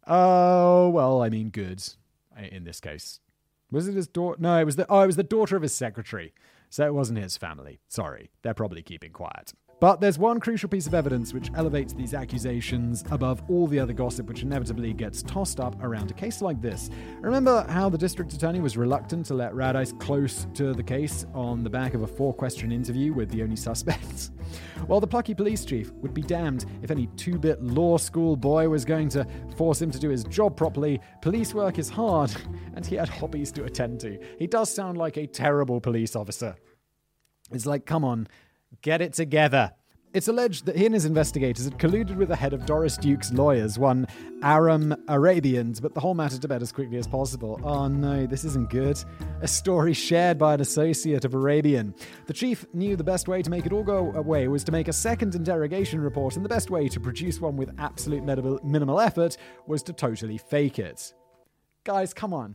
Oh, well, I mean, good in this case. Was it his daughter? No, it was the oh, it was the daughter of his secretary. So it wasn't his family. Sorry, they're probably keeping quiet. But there's one crucial piece of evidence which elevates these accusations above all the other gossip which inevitably gets tossed up around a case like this. Remember how the district attorney was reluctant to let Radice close to the case on the back of a four-question interview with the only suspects? Well, the plucky police chief would be damned if any two-bit law school boy was going to force him to do his job properly. Police work is hard, and he had hobbies to attend to. He does sound like a terrible police officer. It's like, come on, get it together. It's alleged that he and his investigators had colluded with the head of Doris Duke's lawyers, one Aram Arabians, but the whole matter to bed as quickly as possible. Oh no, this isn't good. A story shared by an associate of Arabian. The chief knew the best way to make it all go away was to make a second interrogation report, and the best way to produce one with absolute minimal effort was to totally fake it. Guys, come on.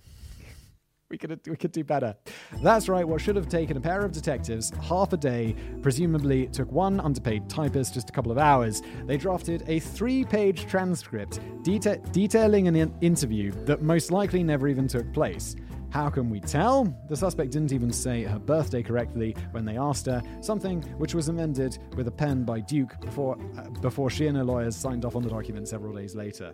We could we could do better. That's right, what should have taken a pair of detectives half a day presumably took one underpaid typist just a couple of hours. They drafted a three-page transcript deta- detailing an in- interview that most likely never even took place. How can we tell? The suspect didn't even say her birthday correctly when they asked her, something which was amended with a pen by Duke before uh, before she and her lawyers signed off on the document several days later.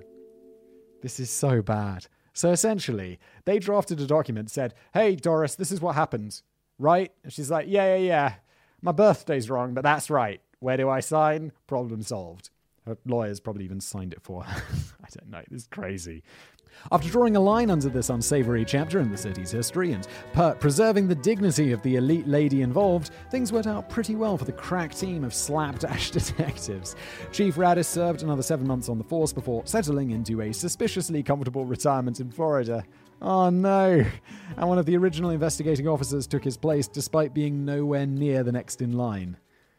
This is so bad. So essentially, they drafted a document, said, hey, Doris, this is what happened, right? And she's like, yeah, yeah, yeah. My birthday's wrong, but that's right. Where do I sign? Problem solved. Her lawyers probably even signed it for her. I don't know. This is crazy. After drawing a line under this unsavory chapter in the city's history and per- preserving the dignity of the elite lady involved, things worked out pretty well for the crack team of slapdash detectives. Chief Radis served another seven months on the force before settling into a suspiciously comfortable retirement in Florida. Oh no! And one of the original investigating officers took his place despite being nowhere near the next in line.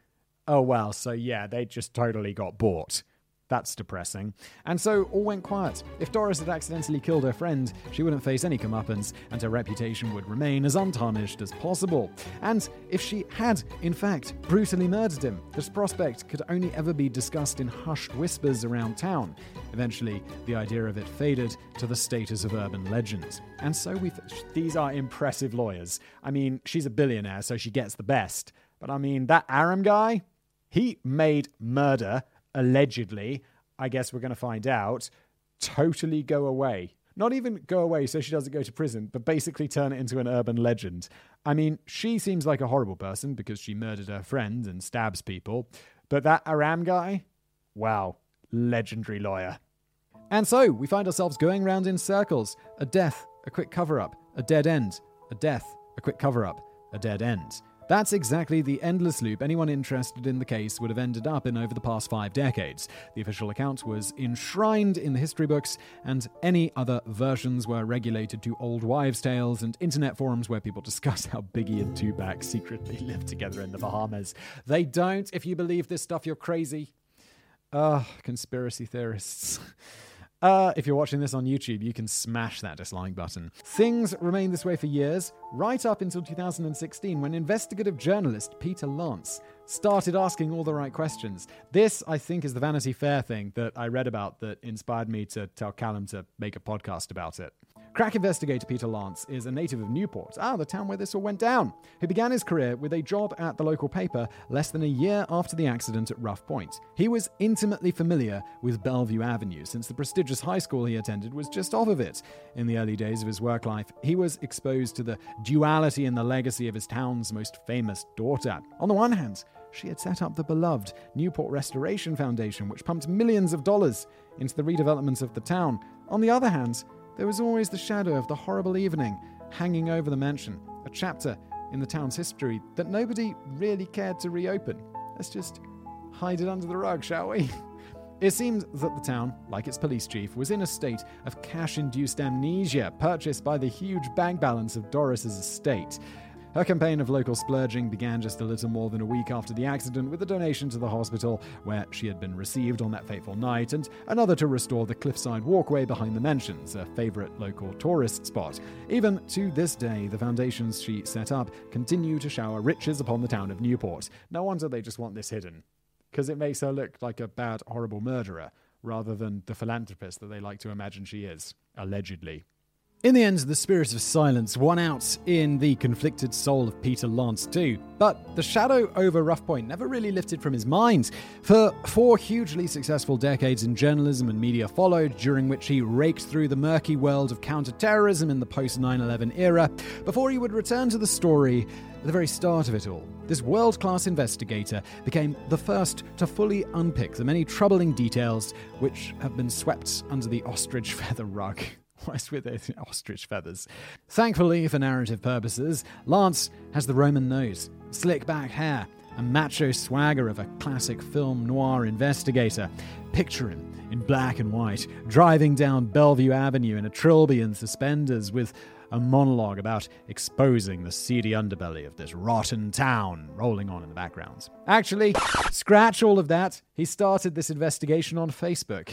Oh well, so yeah, they just totally got bought. That's depressing. And so all went quiet. If Doris had accidentally killed her friend, she wouldn't face any comeuppance, and her reputation would remain as untarnished as possible. And if she had, in fact, brutally murdered him, this prospect could only ever be discussed in hushed whispers around town. Eventually, the idea of it faded to the status of urban legend. And so we th- these are impressive lawyers. I mean, she's a billionaire, so she gets the best. But I mean, that Aram guy, he made murder, allegedly, I guess we're going to find out, totally go away. Not even go away so she doesn't go to prison, but basically turn it into an urban legend. I mean, she seems like a horrible person because she murdered her friend and stabs people. But that Aram guy? Wow, legendary lawyer. And so, we find ourselves going round in circles. A death, a quick cover-up, a dead end. A death, a quick cover-up, a dead end. That's exactly the endless loop anyone interested in the case would have ended up in over the past five decades. The official account was enshrined in the history books, and any other versions were regulated to old wives' tales and internet forums where people discuss how Biggie and Tupac secretly lived together in the Bahamas. They don't. If you believe this stuff, you're crazy. Ugh, conspiracy theorists. Uh, if you're watching this on YouTube, you can smash that dislike button. Things remained this way for years, right up until two thousand sixteen, when investigative journalist Peter Lance started asking all the right questions. This, I think, is the Vanity Fair thing that I read about that inspired me to tell Callum to make a podcast about it. Crack investigator Peter Lance is a native of Newport, ah, the town where this all went down. He began his career with a job at the local paper less than a year after the accident at Rough Point. He was intimately familiar with Bellevue Avenue since the prestigious high school he attended was just off of it. In the early days of his work life, he was exposed to the duality and the legacy of his town's most famous daughter. On the one hand, she had set up the beloved Newport Restoration Foundation, which pumped millions of dollars into the redevelopment of the town. On the other hand, there was always the shadow of the horrible evening hanging over the mansion, a chapter in the town's history that nobody really cared to reopen. Let's just hide it under the rug, shall we? It seemed that the town, like its police chief, was in a state of cash-induced amnesia, purchased by the huge bank balance of Doris's estate. Her campaign of local splurging began just a little more than a week after the accident with a donation to the hospital where she had been received on that fateful night, and another to restore the cliffside walkway behind the mansions, a favourite local tourist spot. Even to this day, the foundations she set up continue to shower riches upon the town of Newport. No wonder they just want this hidden, because it makes her look like a bad, horrible murderer, rather than the philanthropist that they like to imagine she is, allegedly. In the end, the spirit of silence won out in the conflicted soul of Peter Lance too. But the shadow over Rough Point never really lifted from his mind. For four hugely successful decades in journalism and media followed, during which he raked through the murky world of counter-terrorism in the post nine eleven era, before he would return to the story at the very start of it all. This world-class investigator became the first to fully unpick the many troubling details which have been swept under the ostrich feather rug. What's with those ostrich feathers? Thankfully, for narrative purposes, Lance has the Roman nose, slick back hair, a macho swagger of a classic film noir investigator. Picture him in black and white, driving down Bellevue Avenue in a trilby and suspenders with a monologue about exposing the seedy underbelly of this rotten town rolling on in the background. Actually, scratch all of that. He started this investigation on Facebook.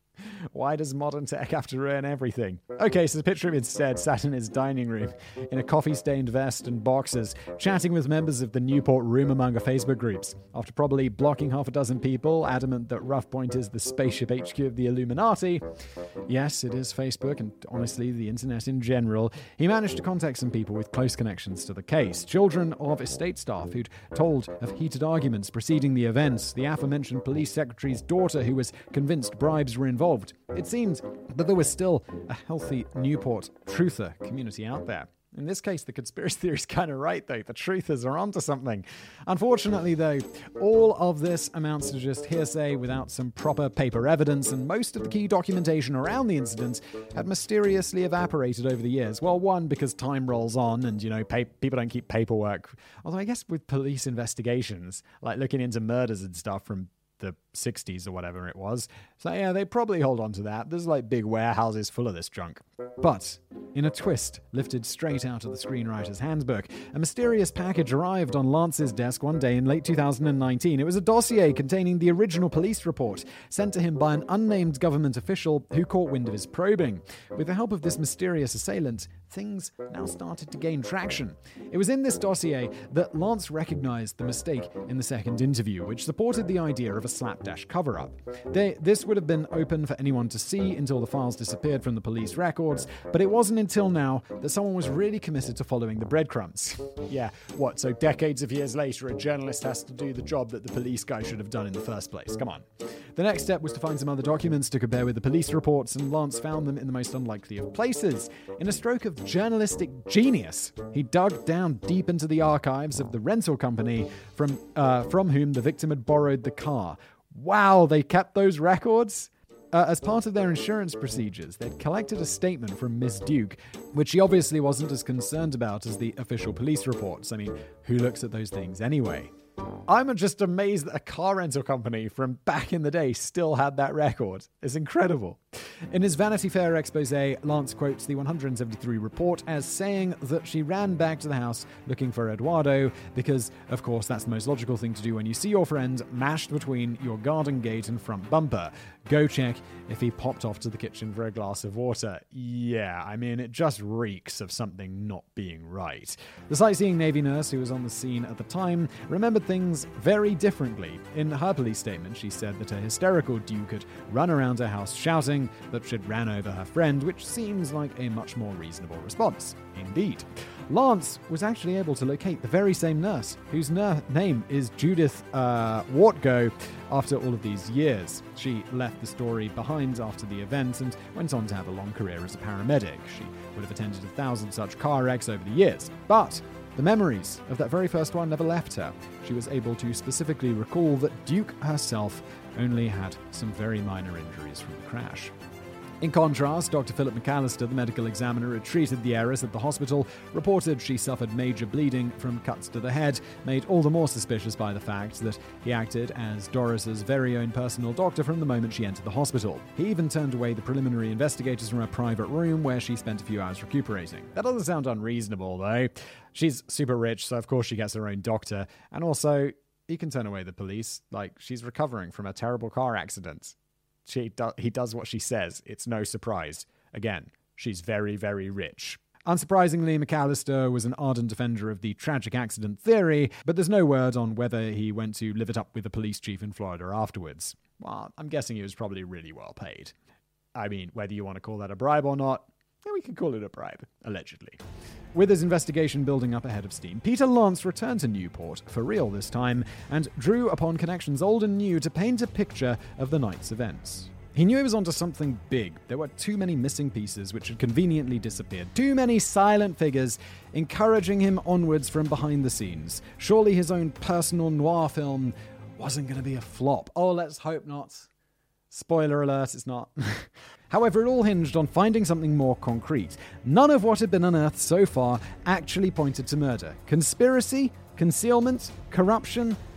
Why does modern tech have to ruin everything? Okay, so picture him instead sat in his dining room in a coffee-stained vest and boxers, chatting with members of the Newport Rumourmonger Facebook groups. After probably blocking half a dozen people, adamant that Rough Point is the spaceship H Q of the Illuminati. Yes, it is Facebook, and honestly, the internet in general. He managed to contact some people with close connections to the case. Children of estate staff who'd told of heated arguments preceding the events. The aforementioned police secretary's daughter who was convinced bribes were involved. It seemed that there was still a healthy Newport truther community out there. In this case, the conspiracy theory is kind of right, though. The truthers are onto something. Unfortunately, though, all of this amounts to just hearsay without some proper paper evidence, and most of the key documentation around the incident had mysteriously evaporated over the years. Well, one, because time rolls on and, you know, pa- people don't keep paperwork. Although I guess with police investigations, like looking into murders and stuff from the sixties or whatever it was. So yeah, they probably hold on to that. There's like big warehouses full of this junk. But in a twist lifted straight out of the screenwriter's handbook, a mysterious package arrived on Lance's desk one day in late two thousand nineteen. It was a dossier containing the original police report sent to him by an unnamed government official who caught wind of his probing. With the help of this mysterious assailant, things now started to gain traction. It was in this dossier that Lance recognized the mistake in the second interview, which supported the idea of a slapdash cover-up. They, this would have been open for anyone to see until the files disappeared from the police records, but it wasn't until now that someone was really committed to following the breadcrumbs. Yeah, what, so decades of years later, a journalist has to do the job that the police guy should have done in the first place. Come on. The next step was to find some other documents to compare with the police reports, and Lance found them in the most unlikely of places. In a stroke of journalistic genius, he dug down deep into the archives of the rental company from uh, from whom the victim had borrowed the car. Wow, they kept those records? Uh, as part of their insurance procedures, they'd collected a statement from Miss Duke, which she obviously wasn't as concerned about as the official police reports. I mean, who looks at those things anyway? I'm just amazed that a car rental company from back in the day still had that record. It's incredible. In his Vanity Fair expose, Lance quotes the one hundred seventy-three report as saying that she ran back to the house looking for Eduardo because, of course, that's the most logical thing to do when you see your friend mashed between your garden gate and front bumper. Go check if he popped off to the kitchen for a glass of water. Yeah, I mean, it just reeks of something not being right. The sightseeing Navy nurse who was on the scene at the time remembered things very differently. In her police statement, she said that a hysterical Duke had run around her house shouting that she'd ran over her friend, which seems like a much more reasonable response. Indeed. Lance was actually able to locate the very same nurse, whose ner- name is Judith uh, Wartgo, after all of these years. She left the story behind after the event and went on to have a long career as a paramedic. She would have attended a thousand such car wrecks over the years. But the memories of that very first one never left her. She was able to specifically recall that Duke herself only had some very minor injuries from the crash. In contrast, Doctor Philip McAllister, the medical examiner who treated the heiress at the hospital, reported she suffered major bleeding from cuts to the head, made all the more suspicious by the fact that he acted as Doris's very own personal doctor from the moment she entered the hospital. He even turned away the preliminary investigators from her private room where she spent a few hours recuperating. That doesn't sound unreasonable, though. She's super rich, so of course she gets her own doctor. And also, he can turn away the police. Like, she's recovering from a terrible car accident. She do- he does what she says. It's no surprise. Again, she's very, very rich. Unsurprisingly, McAllister was an ardent defender of the tragic accident theory, but there's no word on whether he went to live it up with the police chief in Florida afterwards. Well, I'm guessing he was probably really well paid. I mean, whether you want to call that a bribe or not, we can call it a bribe, allegedly. With his investigation building up ahead of steam, Peter Lance returned to Newport, for real this time, and drew upon connections old and new to paint a picture of the night's events. He knew he was onto something big. There were too many missing pieces which had conveniently disappeared. Too many silent figures encouraging him onwards from behind the scenes. Surely his own personal noir film wasn't going to be a flop. Oh, let's hope not. Spoiler alert, it's not. However, it all hinged on finding something more concrete. None of what had been unearthed so far actually pointed to murder. Conspiracy, concealment, corruption,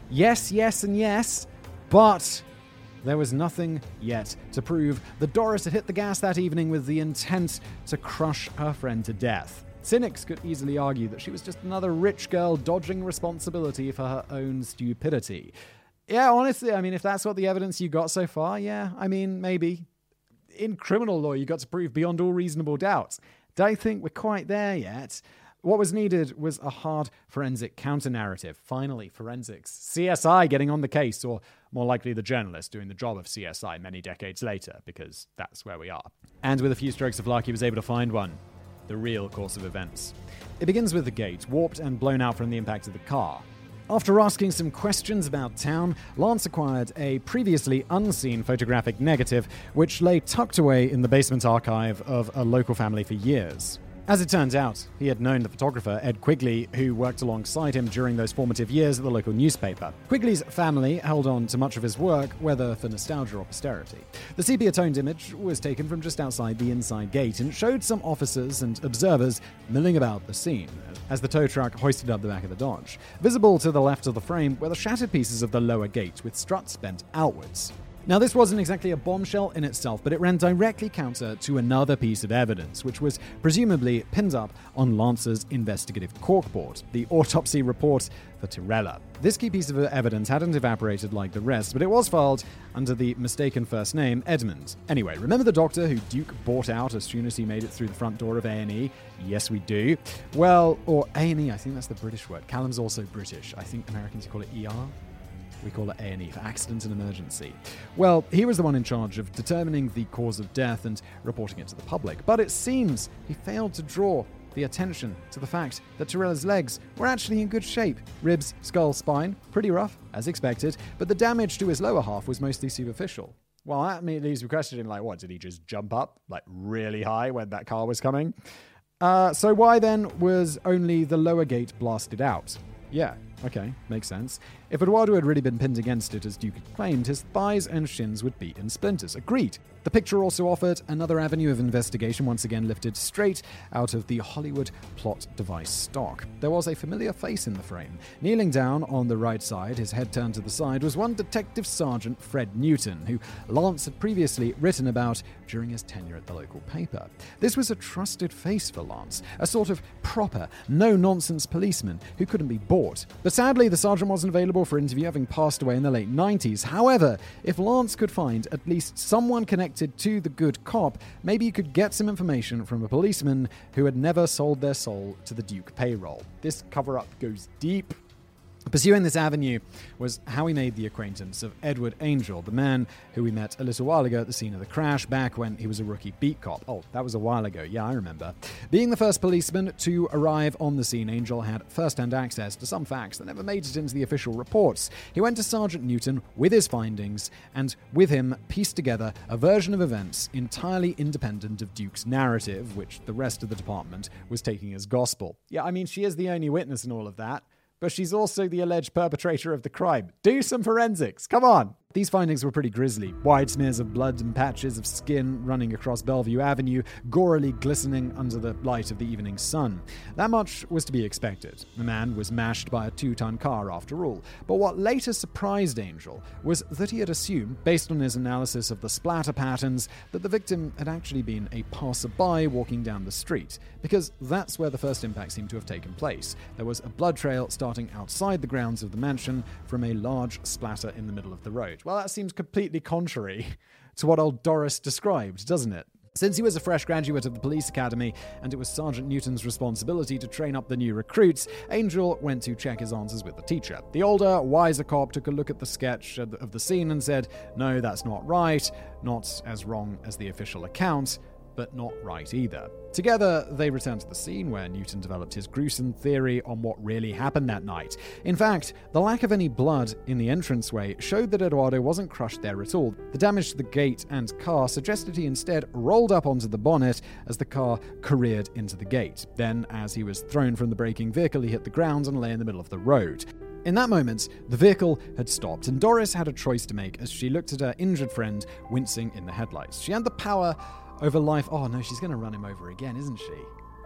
Yes, yes, and yes, but there was nothing yet to prove that Doris had hit the gas that evening with the intent to crush her friend to death. Cynics could easily argue that she was just another rich girl dodging responsibility for her own stupidity. Yeah, honestly, I mean, if that's what the evidence you got so far, yeah, I mean, maybe. In criminal law, you got to prove beyond all reasonable doubt. Don't think we're quite there yet. What was needed was a hard forensic counter-narrative. Finally, forensics. C S I getting on the case, or more likely the journalist doing the job of C S I many decades later, because that's where we are. And with a few strokes of luck, he was able to find one. The real course of events. It begins with the gate, warped and blown out from the impact of the car. After asking some questions about town, Lance acquired a previously unseen photographic negative, which lay tucked away in the basement archive of a local family for years. As it turns out, he had known the photographer, Ed Quigley, who worked alongside him during those formative years at the local newspaper. Quigley's family held on to much of his work, whether for nostalgia or posterity. The sepia-toned image was taken from just outside the inside gate and showed some officers and observers milling about the scene as the tow truck hoisted up the back of the Dodge. Visible to the left of the frame were the shattered pieces of the lower gate, with struts bent outwards. Now, this wasn't exactly a bombshell in itself, but it ran directly counter to another piece of evidence, which was presumably pinned up on Lance's investigative corkboard, the autopsy report for Tirella. This key piece of evidence hadn't evaporated like the rest, but it was filed under the mistaken first name, Edmund. Anyway, remember the doctor who Duke bought out as soon as he made it through the front door of A and E? Yes, we do. Well, or A and E, I think that's the British word. Callum's also British. I think Americans call it E R. We call it A and E, for accident and emergency. Well, he was the one in charge of determining the cause of death and reporting it to the public. But it seems he failed to draw the attention to the fact that Tirella's legs were actually in good shape. Ribs, skull, spine, pretty rough, as expected, but the damage to his lower half was mostly superficial. Well, that leaves me questioning, like, what, did he just jump up, like, really high when that car was coming? Uh, so why then was only the lower gate blasted out? Yeah, okay, makes sense. If Eduardo had really been pinned against it, as Duke had claimed, his thighs and shins would be in splinters. Agreed. The picture also offered another avenue of investigation, once again lifted straight out of the Hollywood plot device stock. There was a familiar face in the frame. Kneeling down on the right side, his head turned to the side, was one Detective Sergeant Fred Newton, who Lance had previously written about during his tenure at the local paper. This was a trusted face for Lance, a sort of proper, no-nonsense policeman who couldn't be bought. But sadly, the sergeant wasn't available for interview, having passed away in the late nineties. However, if Lance could find at least someone connected to the good cop, maybe he could get some information from a policeman who had never sold their soul to the Duke payroll. This cover-up goes deep. Pursuing this avenue was how he made the acquaintance of Edward Angel, the man who we met a little while ago at the scene of the crash, back when he was a rookie beat cop. Oh, that was a while ago. Yeah, I remember. Being the first policeman to arrive on the scene, Angel had first-hand access to some facts that never made it into the official reports. He went to Sergeant Newton with his findings, and with him pieced together a version of events entirely independent of Duke's narrative, which the rest of the department was taking as gospel. Yeah, I mean, she is the only witness in all of that, but she's also the alleged perpetrator of the crime. Do some forensics, come on! These findings were pretty grisly. Wide smears of blood and patches of skin running across Bellevue Avenue, gorily glistening under the light of the evening sun. That much was to be expected. The man was mashed by a two-ton car after all. But what later surprised Angel was that he had assumed, based on his analysis of the splatter patterns, that the victim had actually been a passerby walking down the street, because that's where the first impact seemed to have taken place. There was a blood trail starting outside the grounds of the mansion from a large splatter in the middle of the road. Well, that seems completely contrary to what old Doris described, doesn't it? Since he was a fresh graduate of the police academy and it was Sergeant Newton's responsibility to train up the new recruits, Angel went to check his answers with the teacher. The older, wiser cop took a look at the sketch of the scene and said, no, that's not right, not as wrong as the official account, but not right either. Together, they returned to the scene where Newton developed his gruesome theory on what really happened that night. In fact, the lack of any blood in the entranceway showed that Eduardo wasn't crushed there at all. The damage to the gate and car suggested he instead rolled up onto the bonnet as the car careered into the gate. Then, as he was thrown from the braking vehicle, he hit the ground and lay in the middle of the road. In that moment, the vehicle had stopped, and Doris had a choice to make as she looked at her injured friend wincing in the headlights. She had the power over life. Oh no, she's going to run him over again, isn't she?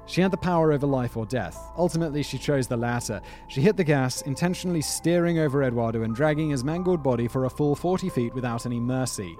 She had the power over life or death. Ultimately, she chose the latter. She hit the gas, intentionally steering over Eduardo and dragging his mangled body for a full forty feet without any mercy.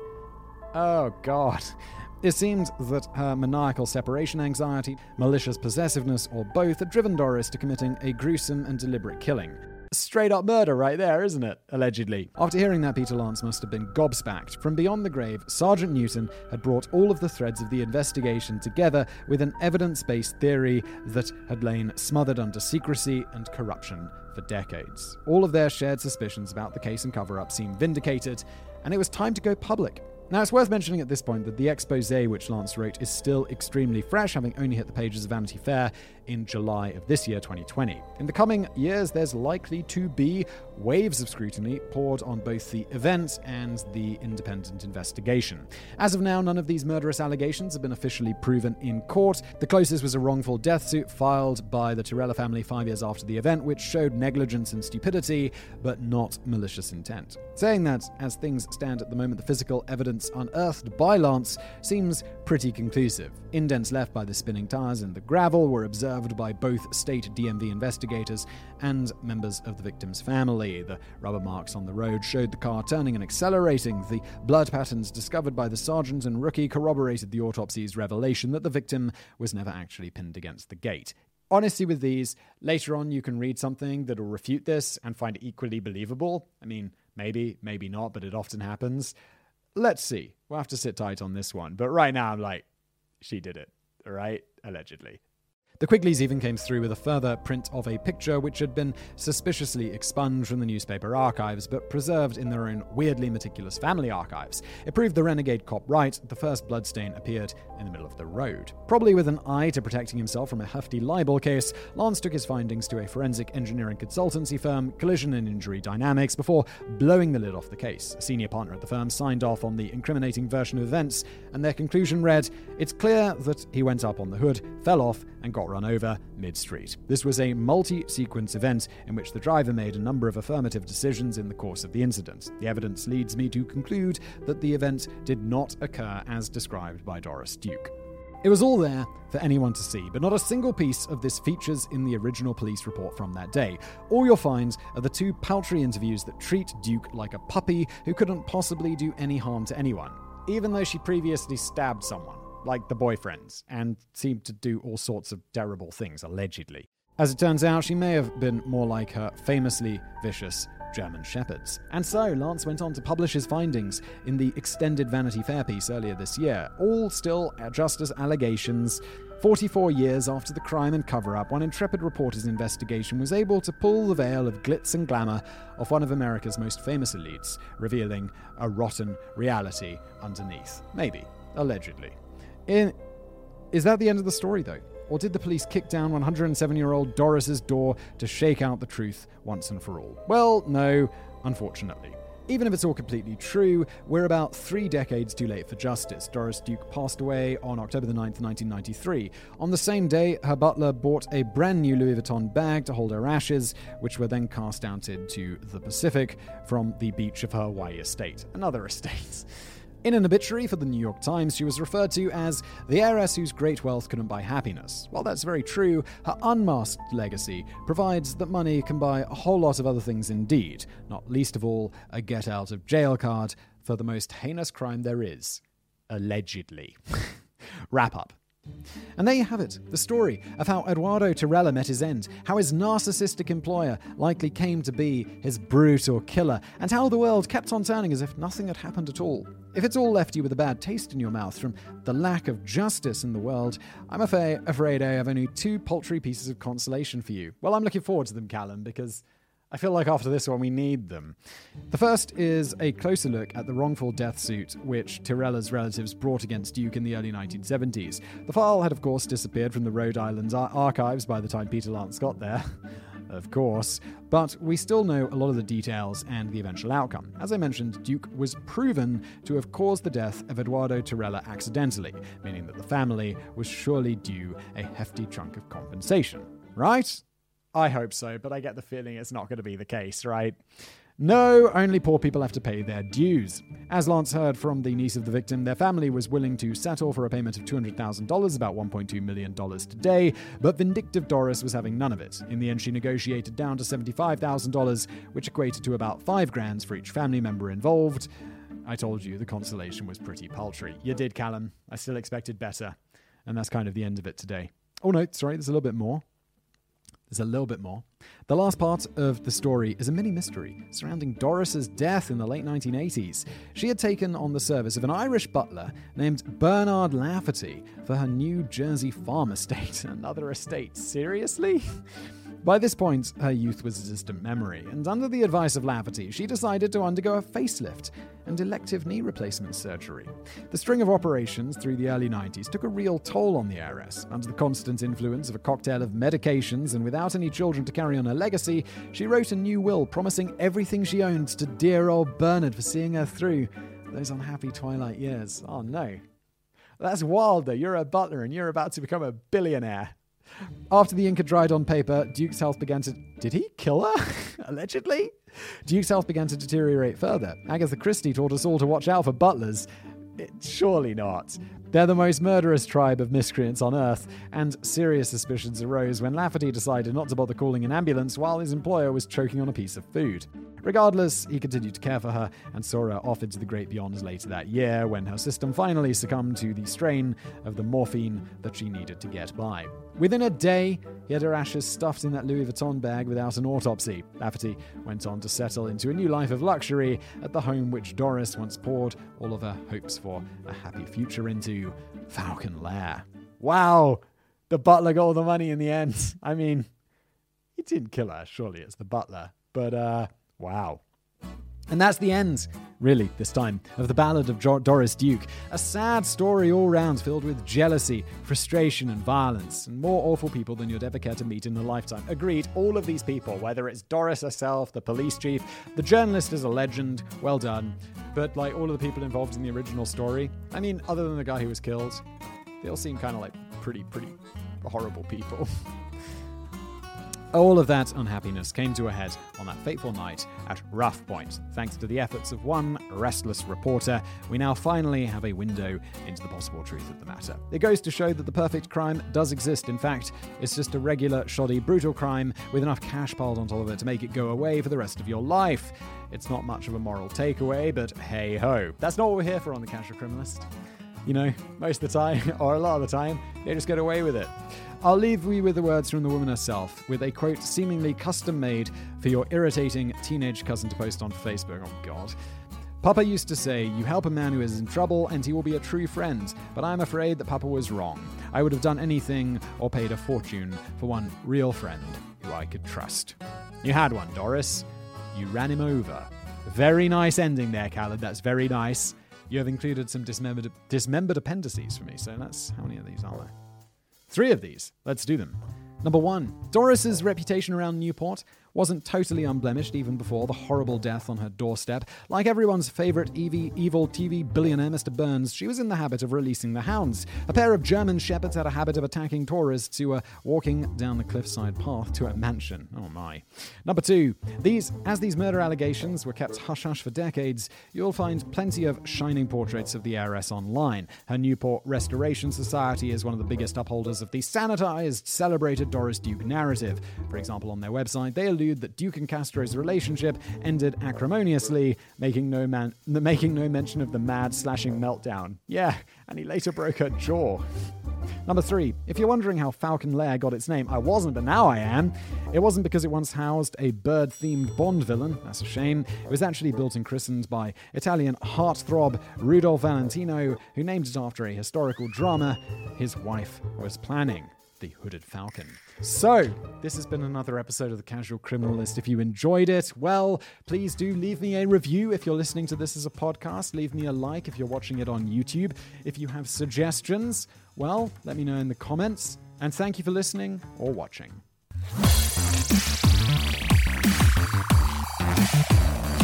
Oh, God. It seemed that her maniacal separation anxiety, malicious possessiveness, or both had driven Doris to committing a gruesome and deliberate killing. Straight up murder right there, isn't it? Allegedly. After hearing that, Peter Lance must have been gobsmacked. From beyond the grave, Sergeant Newton had brought all of the threads of the investigation together with an evidence-based theory that had lain smothered under secrecy and corruption for decades. All of their shared suspicions about the case and cover-up seemed vindicated, and it was time to go public. Now, it's worth mentioning at this point that the exposé which Lance wrote is still extremely fresh, having only hit the pages of Vanity Fair in July of this year, twenty twenty. In the coming years, there's likely to be waves of scrutiny poured on both the event and the independent investigation. As of now, none of these murderous allegations have been officially proven in court. The closest was a wrongful death suit filed by the Tirella family five years after the event, which showed negligence and stupidity, but not malicious intent. Saying that, as things stand at the moment, the physical evidence unearthed by Lance seems pretty conclusive. Indents left by the spinning tires and the gravel were observed by both state D M V investigators and members of the victim's family. The rubber marks on the road showed the car turning and accelerating. The blood patterns discovered by the sergeant and rookie corroborated the autopsy's revelation that the victim was never actually pinned against the gate. Honestly, with these, later on you can read something that'll refute this and find it equally believable. I mean, maybe, maybe not, but it often happens. Let's see. We'll have to sit tight on this one. But right now, I'm like, she did it, all right? Allegedly. The Quigleys even came through with a further print of a picture which had been suspiciously expunged from the newspaper archives, but preserved in their own weirdly meticulous family archives. It proved the renegade cop right. The first bloodstain appeared in the middle of the road. Probably with an eye to protecting himself from a hefty libel case, Lance took his findings to a forensic engineering consultancy firm, Collision and Injury Dynamics, before blowing the lid off the case. A senior partner at the firm signed off on the incriminating version of events, and their conclusion read, "It's clear that he went up on the hood, fell off, and got run over mid-street. This was a multi-sequence event in which the driver made a number of affirmative decisions in the course of the incident. The evidence leads me to conclude that the event did not occur as described by Doris Duke." It was all there for anyone to see, but not a single piece of this features in the original police report from that day. All you'll find are the two paltry interviews that treat Duke like a puppy who couldn't possibly do any harm to anyone, even though she previously stabbed someone, like the boyfriends, and seemed to do all sorts of terrible things, allegedly. As it turns out, she may have been more like her famously vicious German shepherds. And so, Lance went on to publish his findings in the extended Vanity Fair piece earlier this year, all still just as allegations. forty-four years after the crime and cover-up, one intrepid reporter's investigation was able to pull the veil of glitz and glamour off one of America's most famous elites, revealing a rotten reality underneath. Maybe. Allegedly. In, is that the end of the story, though? Or did the police kick down one hundred seven-year-old Doris's door to shake out the truth once and for all? Well, no, unfortunately. Even if it's all completely true, we're about three decades too late for justice. Doris Duke passed away on October the ninth, nineteen ninety-three. On the same day, her butler bought a brand new Louis Vuitton bag to hold her ashes, which were then cast out into the Pacific from the beach of her Hawaii estate. Another estate. In an obituary for the New York Times, she was referred to as the heiress whose great wealth couldn't buy happiness. While that's very true, her unmasked legacy provides that money can buy a whole lot of other things indeed, not least of all a get-out-of-jail card for the most heinous crime there is. Allegedly. Wrap up. And there you have it, the story of how Eduardo Tirella met his end, how his narcissistic employer likely came to be his brutal killer, and how the world kept on turning as if nothing had happened at all. If it's all left you with a bad taste in your mouth from the lack of justice in the world, I'm afraid, afraid I have only two paltry pieces of consolation for you. Well, I'm looking forward to them, Callum, because I feel like after this one we need them. The first is a closer look at the wrongful death suit which Tirella's relatives brought against Duke in the early nineteen seventies. The file had of course disappeared from the Rhode Island ar- archives by the time Peter Lance got there. Of course, but we still know a lot of the details and the eventual outcome. As I mentioned, Duke was proven to have caused the death of Eduardo Tirella accidentally, meaning that the family was surely due a hefty chunk of compensation. Right? I hope so, but I get the feeling it's not going to be the case, right? No, only poor people have to pay their dues. As Lance heard from the niece of the victim, their family was willing to settle for a payment of two hundred thousand dollars, about one point two million dollars today, but vindictive Doris was having none of it. In the end, she negotiated down to seventy-five thousand dollars, which equated to about five grand for each family member involved. I told you the consolation was pretty paltry. You did, Callum. I still expected better. And that's kind of the end of it today. Oh no, sorry, there's a little bit more. There's a little bit more. The last part of the story is a mini mystery surrounding Doris's death in the late nineteen eighties. She had taken on the service of an Irish butler named Bernard Lafferty for her New Jersey farm estate. Another estate? Seriously? By this point, her youth was a distant memory, and under the advice of Lafferty, she decided to undergo a facelift and elective knee replacement surgery. The string of operations through the early nineties took a real toll on the heiress. Under the constant influence of a cocktail of medications and without any children to carry on her legacy, she wrote a new will promising everything she owned to dear old Bernard for seeing her through those unhappy twilight years. Oh no. That's wild though. You're a butler and you're about to become a billionaire. After the ink had dried on paper, Duke's health began to... Did he kill her? Allegedly? Duke's health began to deteriorate further. Agatha Christie taught us all to watch out for butlers. It, surely not. They're the most murderous tribe of miscreants on Earth, and serious suspicions arose when Lafferty decided not to bother calling an ambulance while his employer was choking on a piece of food. Regardless, he continued to care for her and saw her off into the great beyond later that year when her system finally succumbed to the strain of the morphine that she needed to get by. Within a day, he had her ashes stuffed in that Louis Vuitton bag without an autopsy. Lafferty went on to settle into a new life of luxury at the home which Doris once poured all of her hopes for a happy future into, Falcon Lair. Wow! The butler got all the money in the end. I mean, he didn't kill her, surely it's the butler. But, uh... wow. And that's the end, really, this time, of the Ballad of jo- Doris Duke. A sad story all round, filled with jealousy, frustration and violence, and more awful people than you'd ever care to meet in a lifetime. Agreed, all of these people, whether it's Doris herself, the police chief, the journalist is a legend, well done. But like all of the people involved in the original story, I mean, other than the guy who was killed, they all seem kind of like pretty, pretty horrible people. All of that unhappiness came to a head on that fateful night at Rough Point. Thanks to the efforts of one restless reporter, we now finally have a window into the possible truth of the matter. It goes to show that the perfect crime does exist. In fact, it's just a regular, shoddy, brutal crime with enough cash piled on top of it to make it go away for the rest of your life. It's not much of a moral takeaway, but hey-ho. That's not what we're here for on The Casual Criminalist. You know, most of the time, or a lot of the time, they just get away with it. I'll leave you with the words from the woman herself, with a quote seemingly custom-made for your irritating teenage cousin to post on Facebook. Oh, God. Papa used to say, you help a man who is in trouble and he will be a true friend, but I'm afraid that Papa was wrong. I would have done anything or paid a fortune for one real friend who I could trust. You had one, Doris. You ran him over. Very nice ending there, Khaled. That's very nice. You have included some dismembered, dismembered appendices for me, so that's... How many of these are there? Three of these. Let's do them. Number one, Doris's reputation around Newport wasn't totally unblemished even before the horrible death on her doorstep. Like everyone's favourite evil T V billionaire, Mister Burns, she was in the habit of releasing the hounds. A pair of German shepherds had a habit of attacking tourists who were walking down the cliffside path to her mansion. Oh my. Number two, these as these murder allegations were kept hush-hush for decades, you'll find plenty of shining portraits of the heiress online. Her Newport Restoration Society is one of the biggest upholders of the sanitized, celebrated Doris Duke narrative. For example, on their website, they allude that Duke and Castro's relationship ended acrimoniously, making no man making no mention of the mad slashing meltdown. Yeah, and he later broke her jaw. Number three, if you're wondering how Falcon Lair got its name, I wasn't, but now I am. It wasn't because it once housed a bird-themed Bond villain. That's a shame. It was actually built and christened by Italian heartthrob Rudolph Valentino, who named it after a historical drama his wife was planning. The Hooded Falcon. So, this has been another episode of The Casual Criminalist. If you enjoyed it, well, please do leave me a review if you're listening to this as a podcast. Leave me a like if you're watching it on YouTube. If you have suggestions, well, let me know in the comments. And thank you for listening or watching.